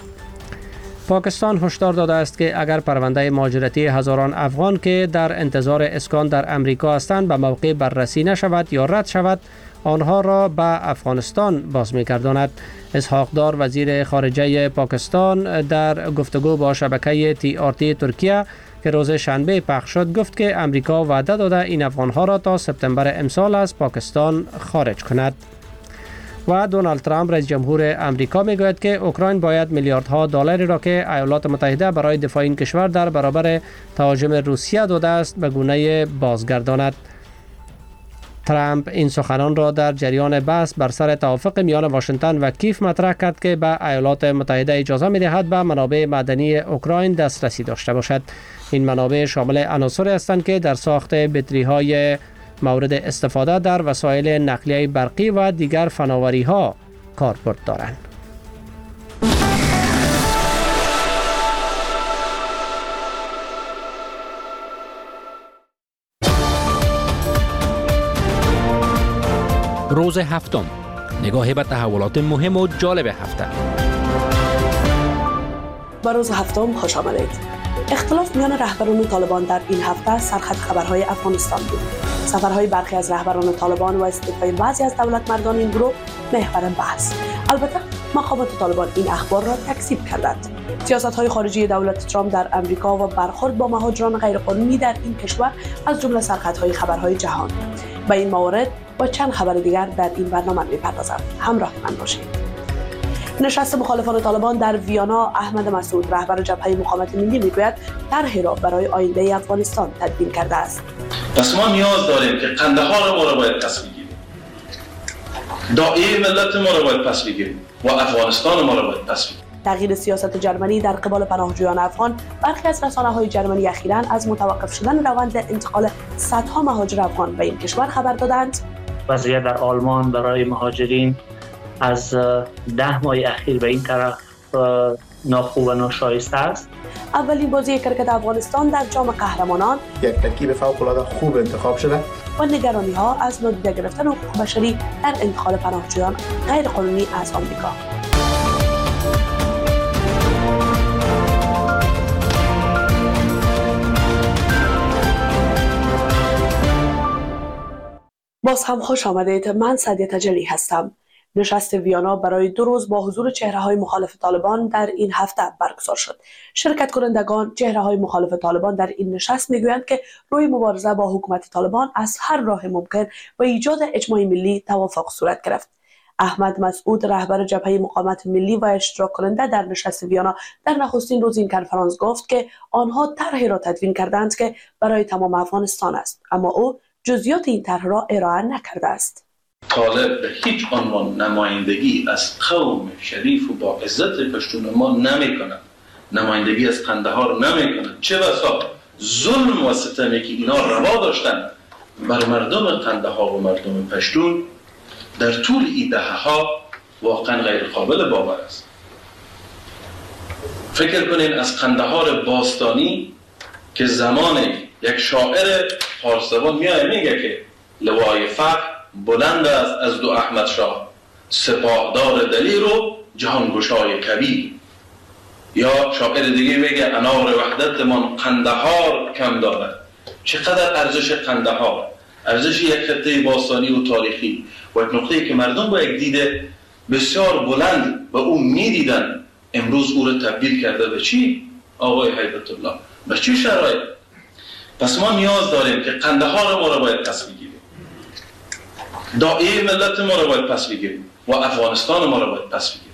پاکستان هشدار داده است که اگر پرونده مهاجرتی هزاران افغان که در انتظار اسکان در امریکا هستند به موقع بررسی نشود یا رد شود، آنها را به افغانستان باز می‌گرداند. اسحاق دار، وزیر خارجه پاکستان، در گفتگو با شبکه تی آر تی ترکیه که روز شنبه پخش شد گفت که امریکا وعده داده این افغانها را تا سپتامبر امسال از پاکستان خارج کند. و دونالد ترامپ رئیس جمهور امریکا میگوید که اوکراین باید میلیاردها دلاری را که ایالات متحده برای دفاع این کشور در برابر تهاجم روسیه داده است به گونه بازگرداند. ترامپ این سخنان را در جریان بحث بر سر توافق میان واشنگتن و کیف مطرح کرد که به ایالات متحده اجازه می‌دهد به منابع معدنی اوکراین دسترسی داشته باشد. این منابع شامل عناصری هستند که در ساخت بطری‌های مورد استفاده در وسایل نقلیه برقی و دیگر فناوری‌ها کاربرد دارند.
روز هفتم، نگاهی به تحولات مهم و جالب هفته.
با روز هفتم خوش آمدید. اختلاف میان رهبران طالبان در این هفته سرخط خبرهای افغانستان بود. سفرهای برخی از رهبران طالبان و استعفای بعضی از دولت مردان این گروه محور بحث. البته مقامات طالبان این اخبار را تکذیب کردند. سیاست‌های خارجی دولت ترامپ در امریکا و برخورد با مهاجران غیرقانونی در این کشور از جمله سرخطهای خبرهای جهان. به این موارد و چند خبر دیگر در این برنامه می‌پردازم. همراه من باشید. نشست مخالفان طالبان در ویانا، احمد مسعود، رهبر جبهه مقاومت ملی، میگوید طرحی را برای آینده افغانستان تدوین کرده است.
پس ما نیاز داریم که قندهار ما را باید پس بگیریم، داعیه ملت ما را باید پس بگیریم و افغانستان ما را باید پس بگیریم.
تغییر سیاست جرمنی در قبال پناهجویان افغان. برخی از رسانه‌های جرمنی اخیراً از متوقف شدن روند انتقال صدها مهاجر افغان به این کشور خبر دادند.
وضعیت در آلمان برای مهاجرین از ده ماه اخیر به این طرف ناخوب و ناشایسته است.
اولین بازی کرکت افغانستان در جام قهرمانان
یک ترکیب فوق‌العاده خوب انتخاب شده
و نگرانی ها از نادیده گرفتن حقوق بشری در انتقال پناهجویان غیر قانونی از آمریکا. باز هم خوش آمدید. من سعدیه تجلی هستم. نشست ویانا برای دو روز با حضور چهره‌های مخالف طالبان در این هفته برگزار شد. شرکت کنندگان چهره‌های مخالف طالبان در این نشست میگویند که روی مبارزه با حکومت طالبان از هر راه ممکن و ایجاد اجماع ملی توافق صورت گرفت. احمد مسعود، رهبر جبهه مقاومت ملی و اشتراک کننده در نشست ویانا، در نخستین روز این کنفرانس گفت که آنها طرحی را تدوین کردند که برای تمام افغانستان است، اما او جزئیات این طرح را ارائه نکرده است.
طالب به هیچ عنوان نمایندگی از قوم شریف و با عزت پشتون ما نمی کند، نمایندگی از قندهار نمی کند. چه بسا ظلم و ستمی که اینا روا داشتن بر مردم قندهار و مردم پشتون در طول این دهه ها واقعا غیر قابل باور است. فکر کنین از قندهار باستانی که زمان یک شاعر پارسوان میاد میگه که لوای فقر بلند است از دو احمد شاه، سپاهدار دلیر و جهانگشای کبیر. یا شاعر دیگه میگه انار وحدت من قندهار کم دارد. چقدر ارزش قندهار، ارزش یک خطه باستانی و تاریخی و یک نقطه‌ای که مردم با یک دید بسیار بلند به او میدیدن، امروز او رو تبدیل کرده به چی؟ آقای هیبت الله، به چی شرایط؟ پس ما نیاز داریم که قندهار ما رو باید پس بگیریم، داعیه ملت ما رو باید پس بگیریم و افغانستان ما رو باید پس بگیریم.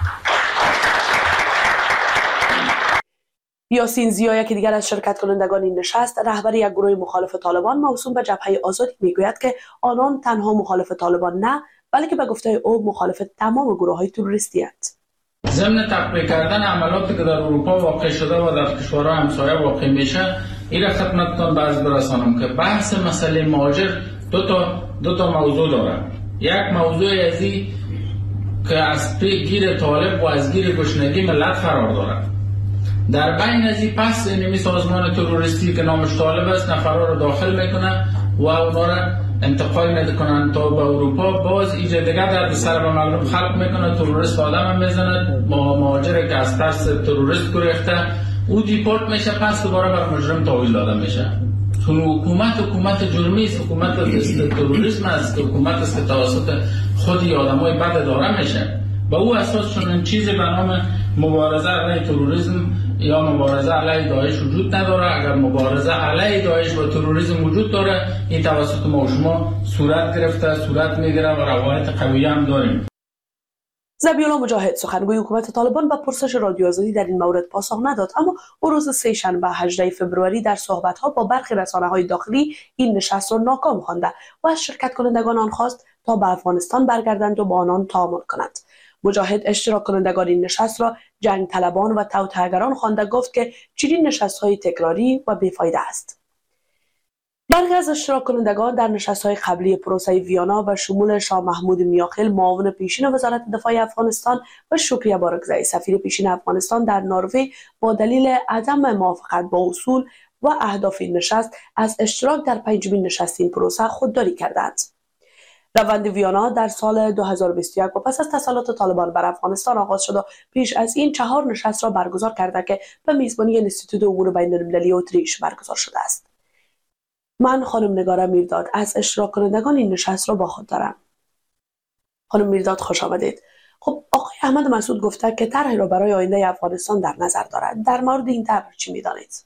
یاسین زیا که دیگر از شرکت کنندگان این نشست، رهبر یک گروه مخالف طالبان موسوم به جبهه آزادی میگوید که آنان تنها مخالف طالبان نه، بلکه به گفته او مخالف تمام گروه‌های تروریستی هستند.
ضمن تقویه کردن عملاتی که در اروپا واقع شده و در کشورهای همسایه واقع میشه، این را خدمتتان باز برسانم که بحث مسئله مهاجر دو تا دو تا موضوع داره. یک موضوع ازی که از گیر طالب و از گیر گشنگی ملت فرار داره. در بین ازی پس اینمی سازمان تروریستی که نامش طالب است نفرها رو داخل میکنه و اونا را انتقال میکنن تا به اروپا، باز ایجاد دیگر در سر به مردم خلق میکنه، تروریست آدم هم میزنه، مهاجر که از ترس تروریست گریخته او دیپورت میشه، پس دوباره بر مجرم تحویل داده میشه. چون حکومت حکومت جرمی است، حکومت تروریسم است، حکومت است که توسط خودی آدمای بد داره میشه. به او اساس چون چیزی به نام مبارزه علیه تروریسم یا مبارزه علیه داعش وجود نداره. اگر مبارزه علیه داعش و تروریسم وجود داره، این توسط ما و شما صورت گرفته، صورت میگیره و روایت قوی هم داریم.
ذبیحالله مجاهد سخنگوی حکومت طالبان به پرسش رادیو آزادی در این مورد پاسخ نداد، اما او روز سه شنبه هجدهم فوریه در صحبت‌ها با برخی رسانه‌های داخلی این نشست را ناکام خوانده و از شرکت کنندگان آن خواست تا به افغانستان برگردند و با آنان تعامل کنند. مجاهد اشتراک کنندگان این نشست را جنگ طلبان و توطئه‌گران خوانده، گفت که چنین نشست‌های تکراری و بیفایده است. برخی از اشتراک کنندگان در نشست‌های قبلی پروسه ویانا و شمول شاه محمود میاخیل معاون پیشین وزارت دفاع افغانستان و شکریه بارکزئی سفیر پیشین افغانستان در نروژ با دلیل عدم موافقت با اصول و اهداف این نشست از اشتراک در پنجمین نشست این پروسه خودداری کردند. روند ویانا در سال دو هزار و بیست و یک و پس از تسلط طالبان بر افغانستان آغاز شد و پیش از این چهار نشست را برگزار کرده که به میزبانی انستیتوت امور بین‌المللی اتریش برگزار شده است. من خانم نگاره میرداد از اشتراک کنندگان این نشست را با خود دارم. خانم میرداد خوش آمدید. خب آقای احمد مسعود گفته که طرحی را برای آینده افغانستان در نظر دارد. در مورد این طرح چی میدانید؟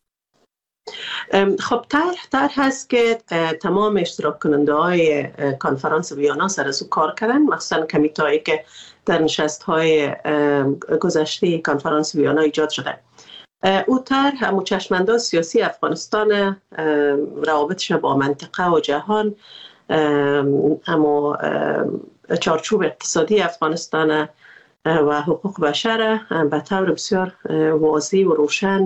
خب طرح طرح هست که تمام اشتراک کننده های کنفرانس ویانا سر از او کار کردن، مخصوصا کمیته هایی که در نشست های گذشته کنفرانس ویانا ایجاد شده. او طرح همون چشمانداز سیاسی افغانستان، روابطش با منطقه و جهان، اما چارچوب اقتصادی افغانستان و حقوق بشر به طور بسیار واضح و روشن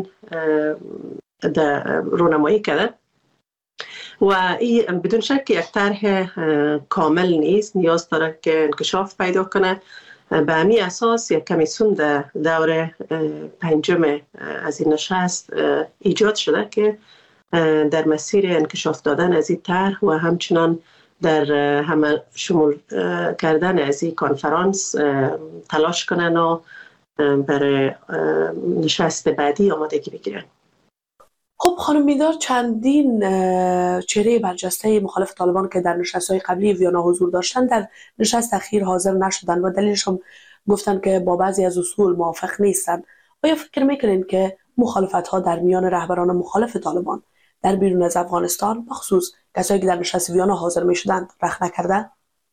رونمایی کرده و این بدون شک یک طرح کامل نیست، نیاز داره که انکشاف پیدا کنه. به همین اساس یک کمیسیون در دور پنجم از این نشست ایجاد شده که در مسیر انکشاف دادن از این طرح و همچنان در همه شمول کردن از این کنفرانس تلاش کنن و برای نشست بعدی آمادگی بگیرن.
خب خانم میدار، چندین چهره برجسته مخالف طالبان که در نشست‌های قبلی ویانا حضور داشتن در نشست اخیر حاضر نشدن و دلیلش هم گفتن که با بعضی از اصول موافق نیستن. آیا فکر میکنین که مخالفت‌ها در میان رهبران مخالف طالبان در بیرون از افغانستان، بخصوص کسایی که در نشست ویانا حاضر میشدن، رخ نکرده؟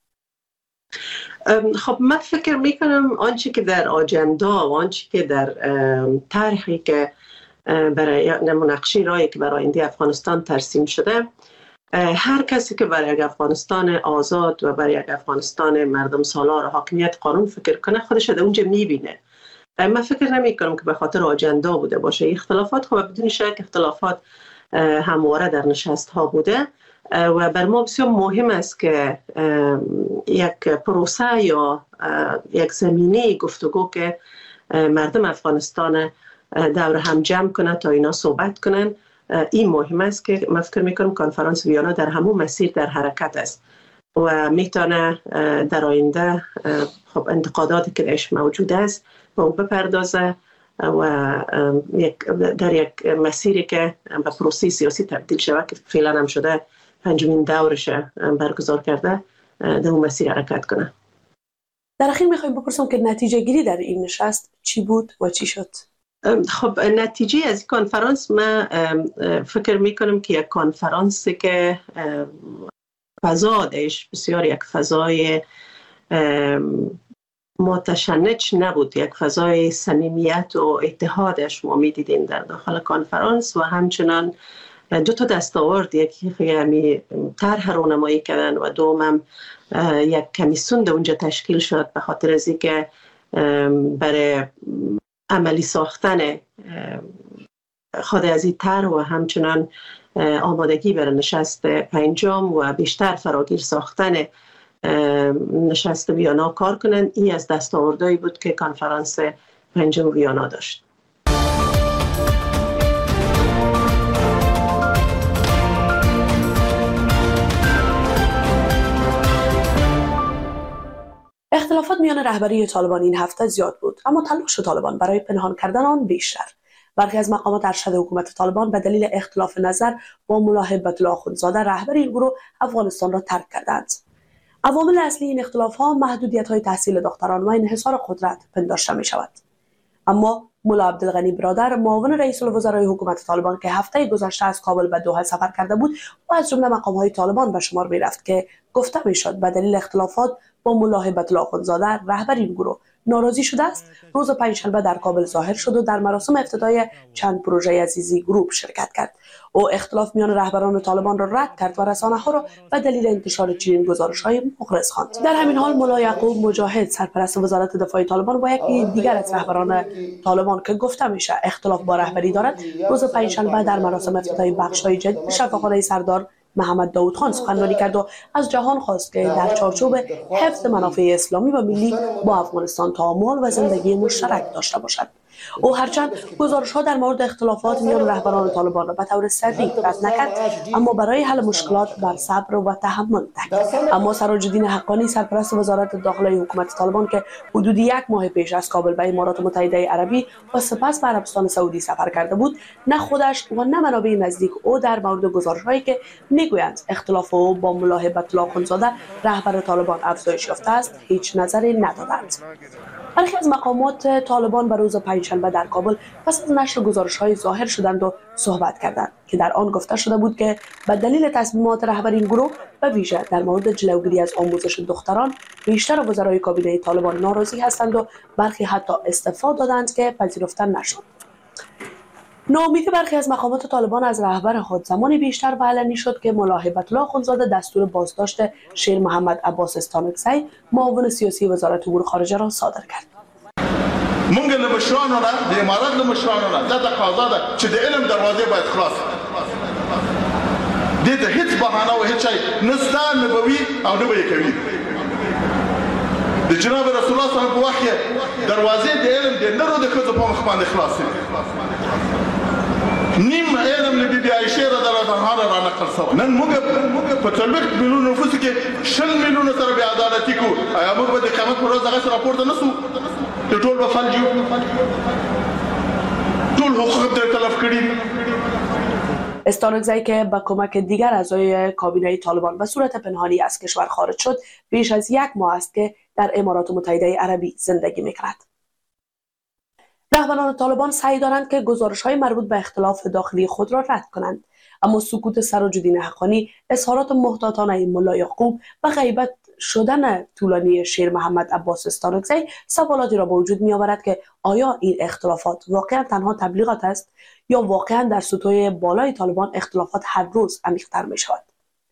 خب من فکر میکنم آنچه که در آجندا و آنچه که در طرحی که برای مناقشه رایی که برای آینده افغانستان ترسیم شده، هر کسی که برای یک افغانستان آزاد و برای یک افغانستان مردم سالار حاکمیت قانون فکر کنه خودش در اونجا میبینه. من فکر نمی کنم که به خاطر آجندا بوده باشه. اختلافات خب بدون شک اختلافات همواره در نشست ها بوده و بر ما بسیار مهم است که یک پروسه یا یک زمینه گفتگو که مردم افغانستان دور هم جمع کنند تا اینا صحبت کنند. این مهم است که من فکر میکنم کنفرانس ویانا در همون مسیر در حرکت است و میتونه در آینده خب انتقاداتی که درش موجود است به اون بپردازه و در یک مسیری که به پروسه سیاسی تبدیل شود که فعلا هم شده پنجمین دورش برگزار کرده در اون مسیر حرکت کنه.
در اخیر میخوایم بپرسم که نتیجه گیری در این نشست چی بود و چی شد؟
خب نتیجه از این کنفرانس من فکر میکنم که یک کنفرانسی که فضایش بسیار یک فضای متشنج نبود، یک فضای صمیمیت و اتحادش ما میدیدیم در داخل کنفرانس و همچنان دو تا دستاورد، یکی یعنی طرح رونمایی کردن و دوم یک کمیسیون در اونجا تشکیل شد به خاطر از اینکه برای عملی ساختن خود از این طرح و همچنان آمادگی برای نشست پنجم و بیشتر فراگیر ساختن نشست ویانا کار کنند. این از دستاوردهایی بود که کنفرانس پنجم ویانا داشت.
اختلافات میان رهبری طالبان این هفته زیاد بود، اما تلاش طالبان برای پنهان کردن آن بیشتر. برخی از مقامات ارشد حکومت طالبان به دلیل اختلاف نظر با ملا هیبت الله آخوندزاده رهبر این گروه افغانستان را ترک کردند. عوامل اصلی این اختلاف‌ها محدودیت‌های تحصیل دختران و انحصار قدرت پنداشته می‌شود. اما ملا عبدالغنی برادر معاون رئیس الوزرای حکومت طالبان که هفته گذشته از کابل به دوحه سفر کرده بود و از جمله مقام‌های طالبان به شمار می‌رفت که گفته می‌شد به دلیل اختلافات با ملا هیبت الله آخوندزاده رهبر این گروه ناراضی شده است، روز پنجشنبه در کابل ظاهر شد و در مراسم افتتاحیه چند پروژه عزیزی گروپ شرکت کرد. او اختلاف میان رهبران طالبان را رد کرد و رسانه‌ها را به دلیل انتشار چنین گزارش‌های مغرض خواند. در همین حال ملا یعقوب مجاهد سرپرست وزارت دفاع طالبان و یکی دیگر از رهبران طالبان که گفته میشه اختلاف با رهبری دارد، روز پنجشنبه در مراسم افتتاحیه بخش‌های جدید شفاخانه سردار محمد داود خان سخنرانی کرد و از جهان خواست که در چارچوب حفظ منافع اسلامی و ملی با افغانستان تعامل و زندگی مشترک داشته باشد. او هرچند گزارش‌ها در مورد اختلافات میان رهبران طالبان را به طور سریع رد نکرد، اما برای حل مشکلات بر صبر و تحمل تاکید. اما سراج الدین حقانی سرپرست وزارت داخلی حکومت طالبان که حدود یک ماه پیش از کابل به امارات متحده عربی و سپس به عربستان سعودی سفر کرده بود، نه خودش و نه منابع نزدیک او در مورد گزارش‌هایی که میگویند اختلاف او با ملا هیبت الله آخوندزاده رهبر طالبان افزایش یافته است هیچ نظری ندادند. برخی از مقامات طالبان به روز پنجشنبه در کابل پس از نشر گزارش‌های ظاهر شدند و صحبت کردند که در آن گفته شده بود که به دلیل تصمیمات رهبر این گروه به ویژه در مورد جلوگیری از آموزش دختران بیشتر وزرای کابینه طالبان ناراضی هستند و برخی حتی استعفا دادند که پذیرفته نشد. ناامیدی برخی از مقامات طالبان از رهبر خود زمانی بیشتر و علنی شد که ملا هیبت الله آخوندزاده دستور بازداشت شیر محمد عباس استانکزی معاون سیاسی وزارت امور خارجه را صادر کرد.
مونږ له مشرانو نه د امارات له مشرانو نه دا تقاضا ده چې د علم دروازې باید خلاص دي ته هیڅ بهانه او هیڅ نه ستان نه بوي او نه به کوي. د جناب رسول الله صلی الله علیه و آله دروازې د علم د نړو د خزو په مخ باندې خلاص نیم علم له بیبي عائشه رضی الله عنها را نقل شو. نن موږ په څلور میلیون نفوس کې شل میلیون سره بې عدالتي کو. آیا موږ به د قیامت پر ورځ هغه راپورته نسو ته ټول به فلجو ټول حقوق در تلف کړي.
استانکزی که با کمک دیگر اعضای کابینه طالبان به صورت پنهانی از کشور خارج شد، بیش از یک ماه است که در امارات متحده عربی زندگی می‌کند. رهبران طالبان سعی دارند که گزارش‌های مربوط به اختلاف داخلی خود را رد کنند، اما سکوت سراج الدین حقانی، اظهارات محتاطانه ملا یعقوب و غیبت شدن طولانی شیر محمد عباس استانکزی سوالاتی را به وجود می‌آورد که آیا این اختلافات واقعا تنها تبلیغات است یا واقعا در سطوح بالای طالبان اختلافات هر روز عمیق‌تر می‌شود.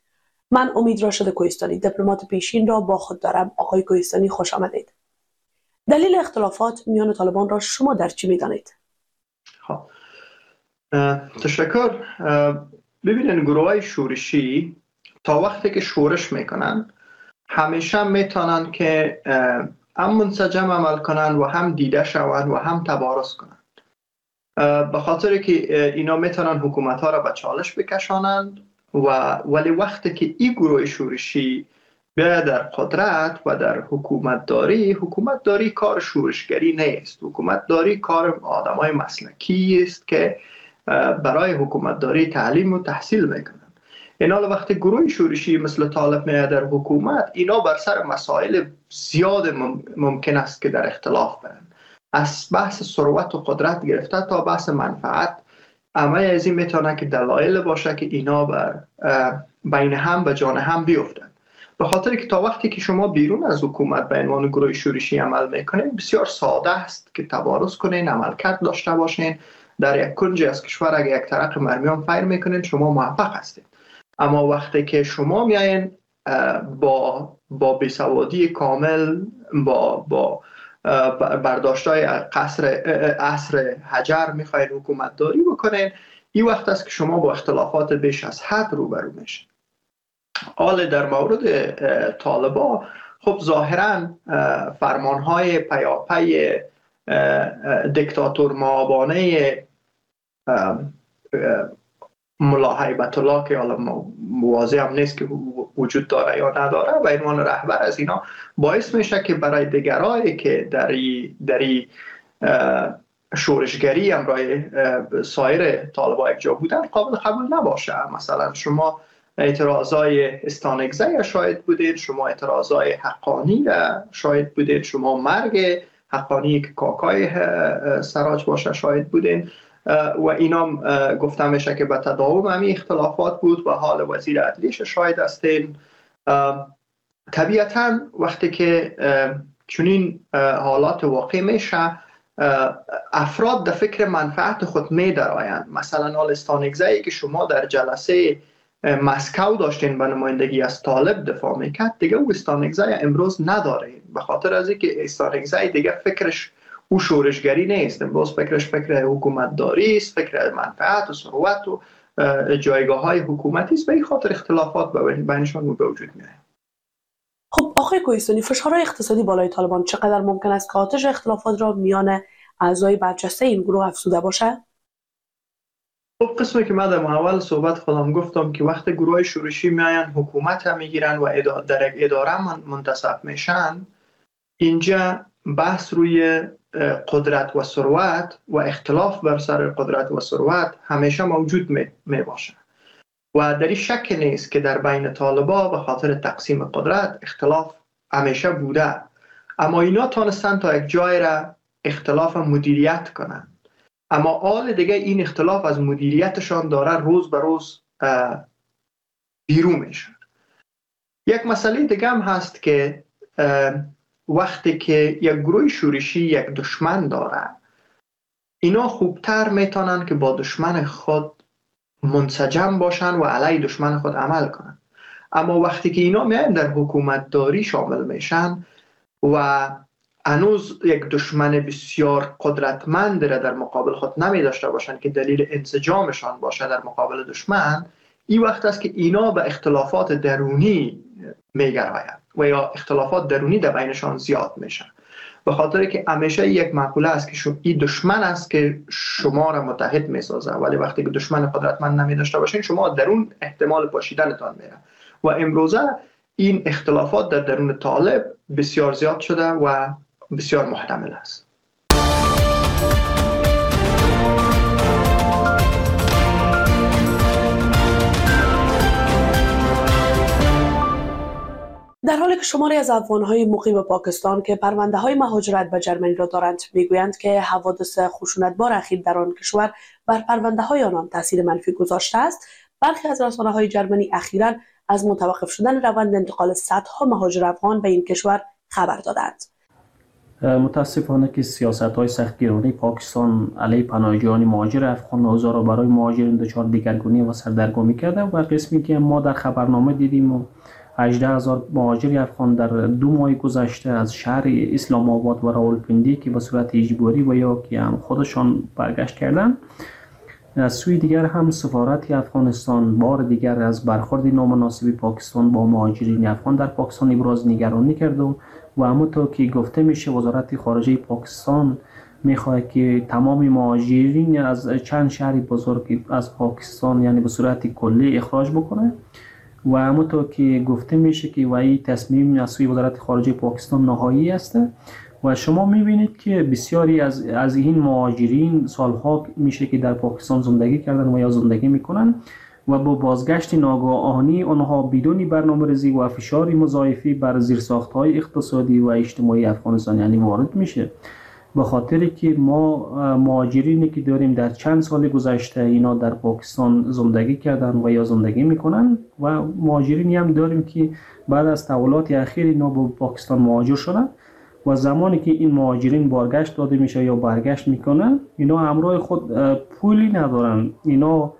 من امید راشد کوهستانی، دیپلمات پیشین را با خود دارم. آقای کوهستانی خوش آمدید. دلیل اختلافات میان طالبان را شما در چی می‌دانید؟
خب تشکر. ببینید گروه‌های شورشی تا وقتی که شورش میکنن همیشه میتونن که هم منسجم عمل کنن و هم دیده شوند و هم تبارز کنن، به خاطر که اینا میتونن حکومت ها را به چالش بکشانند و ولی وقتی که این گروه شورشی بیاید در قدرت و در حکومت داری، حکومت داری کار شورشگری نیست. حکومت داری کار آدم های مسلکی است که برای حکومت داری تعلیم و تحصیل میکنن. اینا وقتی گروه شورشی مثل طالب میاد در حکومت، اینا بر سر مسائل زیاد ممکن است که در اختلاف برن، از بحث ثروت و قدرت گرفته تا بحث منفعت. اما از این میتونه که دلایل باشه که اینا بر بین هم به جان هم بیفتن، به خاطر که تا وقتی که شما بیرون از حکومت به عنوان گروه شورشی عمل میکنین بسیار ساده است که تبارز کنین، عملکرد داشته باشین. در یک کنج از کشور اگه یک ترق مرمیان فیر میکنین شما موفق هستید. اما وقتی که شما میاین با با بیسوادی کامل، با با برداشتای قصر عصر حجر میخواین حکومت داری بکنین، این وقت است که شما با اختلافات بیش از حد روبرو میشین. حال در مورد طالبا خب ظاهرا فرمانهای پیاپی دیکتاتور معابانه ملا هیبت الله که حالا واضح هم نیست که وجود داره یا نداره و عنوان رهبر از اینا باعث میشه که برای دیگرایی که در در شورشگری همراه سایر طالبا یک جا بودن قابل قبول نباشه. مثلا شما اعتراضای استانگزی شاهد بودید، شما اعتراضای حقانی شاهد بودید، شما مرگ حقانی که کاکای سراج باشه شاهد بودید و اینا گفته میشه که به تداوم همین اختلافات بود و حال وزیر عدلیش شاهد هستین. طبیعتا وقتی که چنین حالات واقع میشه افراد در فکر منفعت خود می درآیند. مثلا حال استانگزی که شما در جلسه مسکو داشتین به نمایندگی از طالب دفاع میکرد، دیگه او استانگزی امروز نداره، به خاطر از اینکه استانگزی دیگه فکرش او شورشگری نیست، امروز فکرش فکر حکومت داری است، فکر منفعت و ثروت و جایگاه های حکومتی است. به این خاطر اختلافات بینشان به وجود میاد.
خب آقای کوهستانی، فشارهای اقتصادی بالای طالبان چقدر ممکن است که آتش اختلافات را میان اعضای برجسته این گروه افزوده باشد؟
خب قسمی که من در اول صحبت خودم گفتم که وقتی گروه شورشی میاین حکومت هم میگیرن و در یک اداره منتصب میشن، اینجا بحث روی قدرت و ثروت و اختلاف بر سر قدرت و ثروت همیشه موجود می, می باشه و در این شک نیست که در بین طالبا به خاطر تقسیم قدرت اختلاف همیشه بوده، اما اینا تانستن تا یک جای را اختلاف مدیریت کنن. اما حال دیگه این اختلاف از مدیریتشان داره روز به روز بیرون میشه. یک مسئله دیگه هم هست که وقتی که یک گروه شورشی یک دشمن داره، اینا خوبتر میتونن که با دشمن خود منسجم باشن و علیه دشمن خود عمل کنن. اما وقتی که اینا میان در حکومت داری شامل میشن و هنوز یک دشمن بسیار قدرتمند را در مقابل خود نمی داشته باشن که دلیل انسجامشان باشه در مقابل دشمن، این وقت است که اینا به اختلافات درونی میگرایند و یا اختلافات درونی در بینشان زیاد میشن، به خاطر که همیشه یک مقوله است که شما این دشمن است که شما را متحد میسازه، ولی وقتی که دشمن قدرتمند نمی داشته باشین شما درون احتمال پاشیدنتان میره و امروزه این اختلافات در درون طالب بسیار زیاد شده و بسیار محتمل است.
در حالی که شماری از افغان‌های مقیم پاکستان که پرونده‌های مهاجرت به جرمنی را دارند میگویند که حوادث خشونتبار اخیر در آن کشور بر پرونده‌های آنان تاثیر منفی گذاشته است، برخی از رسانه‌های جرمنی اخیراً از متوقف شدن روند انتقال صدها مهاجر افغان به این کشور خبر دادند.
متاسفانه که سیاست‌های سختگیرانه پاکستان علیه پناهجویان مهاجر افغان اوضاع را برای مهاجرین دچار دگرگونی و سردرگمی کرده و قسمی که ما در خبرنامه دیدیم و هجده هزار مهاجر افغان در دو ماه گذشته از شهر اسلام آباد و راولپنڈی که به صورت اجباری و یا که هم خودشان برگشت کردند. از سوی دیگر هم سفارت افغانستان بار دیگر از برخورد نامناسب پاکستان با مهاجرین افغان در پاکستان ابراز نگرانی کرده و همونطور که گفته میشه وزارت خارجه پاکستان میخواد که تمام مهاجرین از چند شهر بزرگ از پاکستان یعنی به صورت کلی اخراج بکنه و همونطور که گفته میشه که وی تصمیم از سوی وزارت خارجه پاکستان نهایی است و شما میبینید که بسیاری از از این مهاجرین سالها میشه که در پاکستان زندگی کردن و یا زندگی میکنن و با بازگشت ناگهانی آنها بدون برنامه‌ریزی و فشار مضاعفی بر زیرساخت‌های اقتصادی و اجتماعی افغانستان یعنی وارد میشه. به خاطری که ما مهاجرینی که داریم در چند سال گذشته اینا در پاکستان زندگی کردن و یا زندگی میکنن و مهاجرینی هم داریم که بعد از تحولات اخیر اینا به پاکستان مهاجر شدن و زمانی که این مهاجرین بازگشت داده میشه یا برگشت میکنن اینا همراه خود پولی ندارن، اینا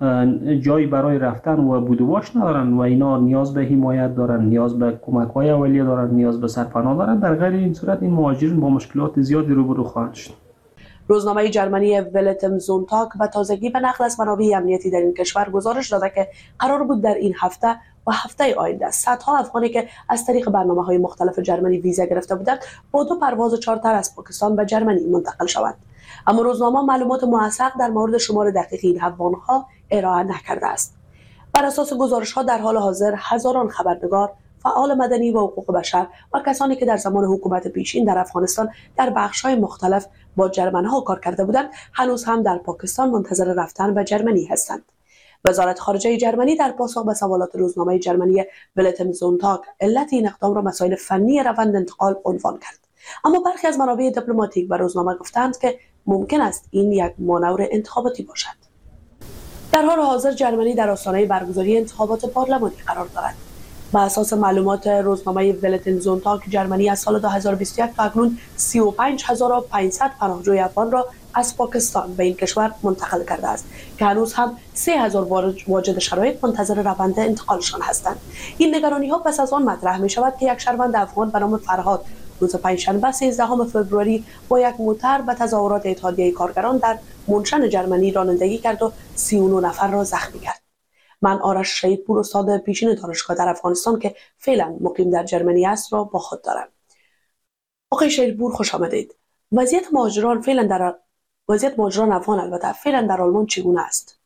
جایی برای رفتن و بودواش ندارن و اینا نیاز به حمایت دارن، نیاز به کمک‌های اولیه دارن، نیاز به سرپناه دارن. در غیر این صورت این مهاجرین با مشکلات زیادی روبرو خواهند شد.
روزنامه جرمنی ولت ام زونتاگ به تازگی به نقل از منابع امنیتی در این کشور گزارش داده که قرار بود در این هفته و هفته آینده صدها افغانی که از طریق برنامه‌های مختلف جرمنی ویزا گرفته بودند با دو پرواز چارتر از پاکستان به جرمنی منتقل شوند. اما روزنامه معلومات موثق در مورد شمار دقیق این افغان‌ها ارائه نکرده است. بر اساس گزارش‌ها در حال حاضر هزاران خبرنگار، فعال مدنی و حقوق بشر و کسانی که در زمان حکومت پیشین در افغانستان در بخش‌های مختلف با جرمن‌ها کار کرده بودند هنوز هم در پاکستان منتظر رفتن به جرمنی هستند. وزارت خارجه جرمنی در پاسخ به سوالات روزنامه جرمنی ولت ام زونتاگ علت این اقدام را مسائل فنی روند انتقال عنوان کرد. اما برخی از منابع دیپلماتیک و روزنامه گفتند که ممکن است این یک مانور انتخاباتی باشد. در حال حاضر جرمنی در آستانه برگزاری انتخابات پارلمانی قرار دارد. بر اساس معلومات روزنامه ولت ام زونتاگ جرمنی از سال دو هزار و بیست و یک تا اکنون سی و پنج هزار و پانصد پناهجوی افغان را از پاکستان به این کشور منتقل کرده است که هنوز هم سه هزار واجد شرایط منتظر روند انتقالشان هستند. این نگرانی ها پس از آن مطرح می شود که یک شهروند افغان به نام فرهاد روز پنجشنبه سیزدهم فوریه با یک موتر به تظاهرات اتحادیه کارگران در مونشن جرمنی رانندگی کرد و سی و نه نفر را زخمی کرد. من آرش شهیدپور استاد پیشین دانشگاه در افغانستان که فعلا مقیم در جرمنی است را با خود دارم. آقای شهیدپور خوش آمدید. وضعیت مهاجران فعلا در وضعیت مهاجران افغان البته فعلا در آلمان چگونه است؟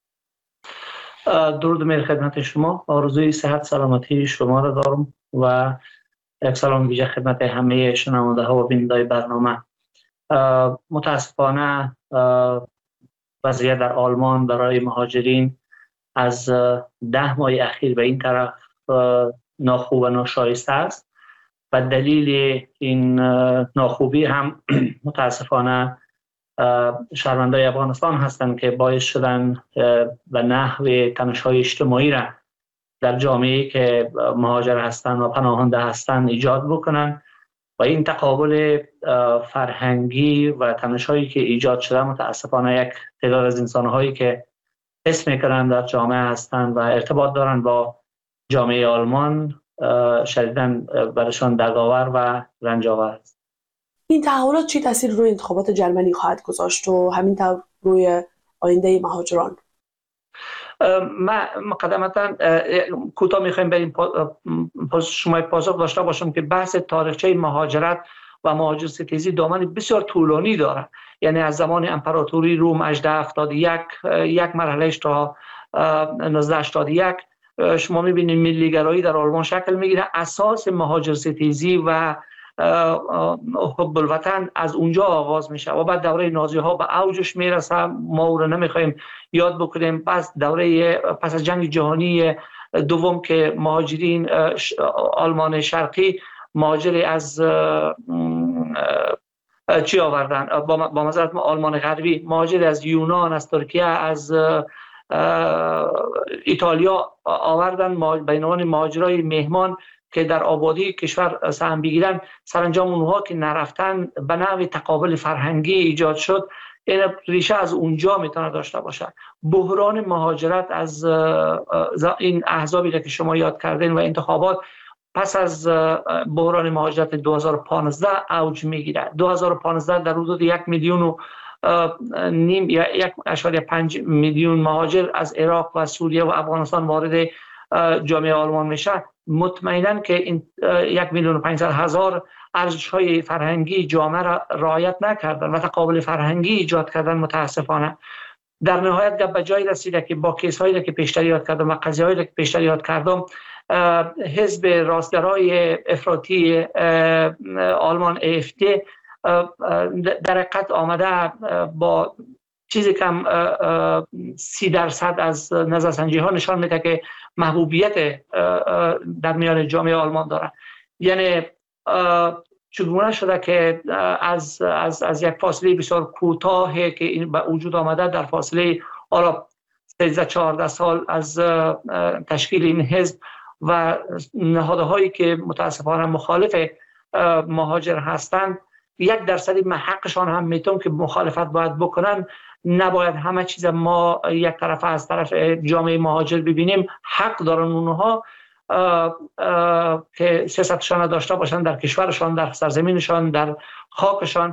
درود میل خدمت شما. آرزوی صحت سلامتی شما را دارم و یک سلام ویژه خدمت همه شنونده ها و بیننده برنامه. متاسفانه وضعیت در آلمان برای مهاجرین از ده ماه اخیر به این طرف ناخوب و ناشایسته است و دلیل این ناخوبی هم متاسفانه شهروندان افغانستان هستند که باعث شدن و نحو تنش‌های اجتماعی را در جامعه‌ای که مهاجر هستند و پناهنده هستند ایجاد بکنن و این تقابل فرهنگی و تنش‌هایی که ایجاد شده متاسفانه یک تعداد از انسان‌هایی که حس می‌کنن در جامعه هستند و ارتباط دارن با جامعه آلمان شدیداً برشان دردآور و رنج‌آور است.
این تحولات چی تاثیر روی انتخابات جرمنی خواهد گذاشت و همینطور روی آینده مهاجران؟
ما مقدمتا کوتاه میخوایم بریم شما پاسخ داشته باشم که بحث تاریخچه مهاجرت و مهاجرستیزی دامن بسیار طولانی داره. یعنی از زمان امپراتوری روم هجده هفتاد و یک یک مرحلهش تا نوزده هشتاد و یک شما میبینید ملیگرایی در آلمان شکل میگیره. اساس مهاجرستیزی و حب الوطن از اونجا آغاز میشه و بعد دوره نازی ها به اوجش میرسه. ما او رو نمیخوایم یاد بکنیم. پس دوره پس از جنگ جهانی دوم که مهاجرین آلمان شرقی مهاجری از چی آوردن با معذرت آلمان غربی مهاجری از یونان، از ترکیه، از ایتالیا آوردن به عنوان مهاجرای مهمان که در آبادی کشور سهم بگیرن، سرانجام اونها که نرفتن به نحو تقابل فرهنگی ایجاد شد، این ریشه از اونجا میتونه داشته باشه. بحران مهاجرت از این احزابی که شما یاد کردین و انتخابات پس از بحران مهاجرت دو هزار و پانزده اوج میگیره. دو هزار و پانزده در حدود یک میلیون و نیم یا یک اشاریه پنج میلیون مهاجر از عراق و سوریه و افغانستان وارد جامعه آلمان میشه. مطمئناً که این یک میلیون و پانصد هزار ارزش‌های فرهنگی جامعه را رعایت نکردن و تقابل فرهنگی ایجاد کردن. متاسفانه در نهایت گپ به جایی رسیده که با کیس‌هایی که پیشتر یاد کردم و قضیه‌هایی که پیشتر یاد کردم، حزب راستگرای افراطی آلمان ای اف دی در حقیقت آمده با چیزی کم سی درصد از نظرسنجی ها نشان میده که محبوبیت در میان جامعه آلمان داره. یعنی چگونه شده که از از از یک فاصله بسیار کوتاه که این به وجود آمده، در فاصله حالا سیزده چهارده سال از تشکیل این حزب و نهادهایی که متاسفانه مخالف مهاجر هستند، یک درصدی حقشان هم میتون که مخالفت باید بکنن. نباید همه چیز ما یک طرف از طرف جامعه مهاجر ببینیم. حق دارن اونها اه اه که سیاستشان داشته باشن در کشورشان، در سرزمینشان، در خاکشان.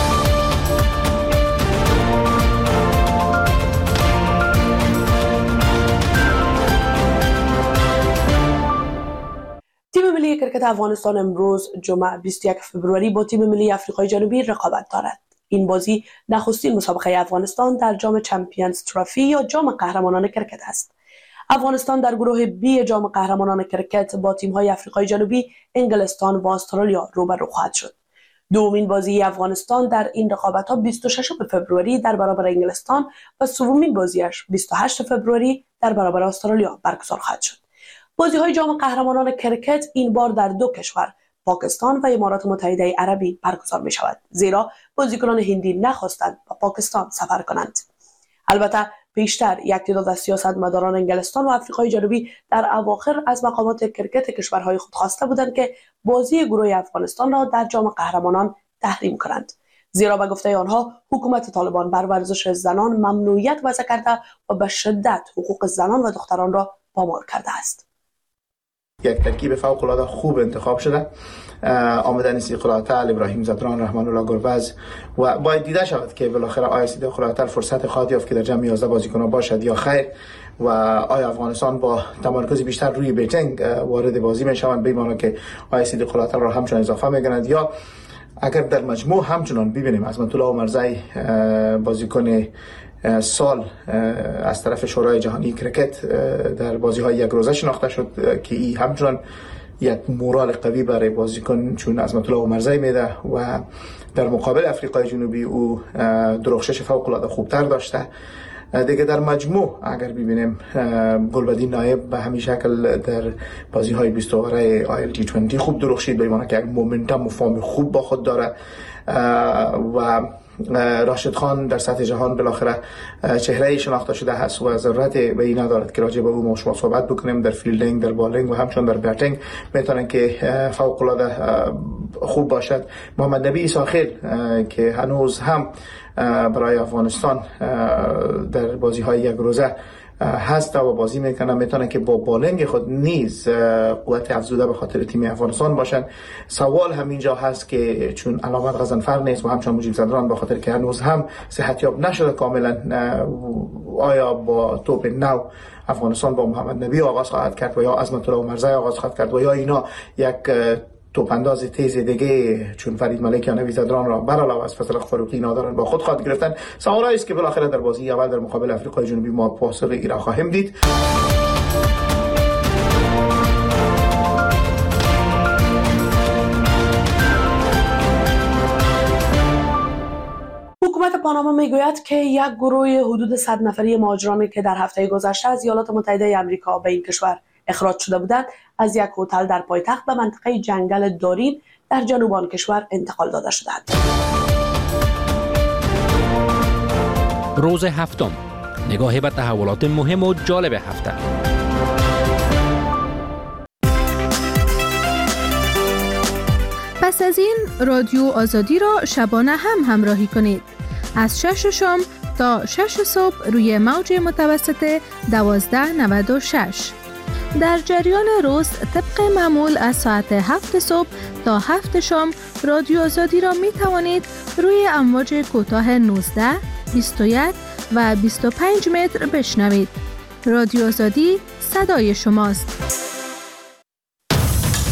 تیم ملی کرکت افغانستان امروز جمعه بیست و یک فوریه با تیم ملی آفریقای جنوبی رقابت دارد. این بازی نخستین مسابقه افغانستان در جام چمپیونز ترافی یا جام قهرمانان کرکت است. افغانستان در گروه بی جام قهرمانان کرکت با تیم‌های آفریقای جنوبی، انگلستان و استرالیا روبرو خواهد شد. دومین بازی افغانستان در این رقابت‌ها بیست و ششم فوریه در برابر انگلستان و سومین بازیش بیست و هشتم فوریه در برابر استرالیا برگزار خواهد شد. بازی‌های جام قهرمانان کرکت این بار در دو کشور، پاکستان و امارات متحده عربی برگزار می شود، زیرا بازیکنان هندی نخواستند با پاکستان سفر کنند. البته پیشتر یک تعداد از سیاستمداران انگلستان و آفریقای جنوبی در اواخر از مقامات کرکت کشورهای خود خواسته بودند که بازی گروه افغانستان را در جام قهرمانان تحریم کنند، زیرا به گفته آنها حکومت طالبان بر ورزش زنان ممنوعیت وضع کرده و به شدت حقوق زنان و دختران را پامال کرده است.
یک ترکیب فوق العاده خوب انتخاب شده. آمدن سید قلاتل، ابراهیم زدران، رحمان الله گربز و باید دیده شود که بالاخره آیا سید قلاتل فرصت خواهد یافت که در جمع یازده بازیکن باشد یا خیر، و آیا افغانستان با تمرکز بیشتر روی بیتنگ وارد بازی می شوند، بماند که آیا سید قلاتل را همچنان اضافه می‌کنند، یا اگر در مجموع همچنان ببینیم عظمت الله عمرزی بازیکن سال از طرف شورای جهانی کرکت در بازی‌های یک روزه شناخته شد که این همچنان یک مورال قوی برای بازیکن چون عظمت الله عمرزی میده و در مقابل آفریقای جنوبی او درخشش فوق العاده خوبتر داشته. دیگه در مجموع اگر ببینیم گلبدین نایب به همین شکل در بازی‌های بیست اوره آیل تی بیست خوب درخشید، به معنی که یک مومنتوم و فرم خوب با خود داره و راشد خان در سطح جهان بالاخره چهره شناخته شده هست و ضرورت به این ندارد که راجع به او ما شما صحبت بکنیم. در فیلدینگ، در بالینگ و همچنین در بتینگ میتونن که فوق العاده خوب باشد. محمد نبی عیساخیل که هنوز هم برای افغانستان در بازی‌های یک روزه هست و بازی میکنه، میتونه که با بالنگ خود نیز قوت افزوده به خاطر تیم افغانستان باشن. سوال همینجا هست که چون علامت غضنفر نیست و همچنان مجیب زدران به خاطر که هنوز هم صحتیاب نشده کاملا، آیا با توپ نو افغانستان با محمد نبی آغاز خواهد کرد و یا عظمت الله عمرزی آغاز خواهد کرد و یا اینا یک توپانداز تیز دیگه چون فرید ملک یا نوید زدران را بر علاوه از فضل فاروقی نادارن با خود خواهد گرفتن. سوال است که بالاخره در بازی اول در مقابل آفریقای جنوبی ما پاسخ ایران خواهیم دید.
حکومت پاناما میگوید که یک گروه حدود صد نفری مهاجرانی که در هفته گذشته از ایالات متحده آمریکا به این کشور اخراج شده بودند از یک هتل در پایتخت به منطقه جنگل دارین در جنوب آن کشور انتقال داده شدند.
روز هفتم، نگاهی به تحولات مهم و جالب هفته.
پس از این رادیو آزادی را شبانه هم همراهی کنید. از شش شام تا شش صبح روی موج متوسط دوازده نود و شش. در جریان روز طبق معمول از ساعت هفت صبح تا هفت شام رادیو آزادی را می توانید روی امواج کوتاه نوزده، بیست و یک و بیست و پنج متر بشنوید. رادیو آزادی صدای شماست.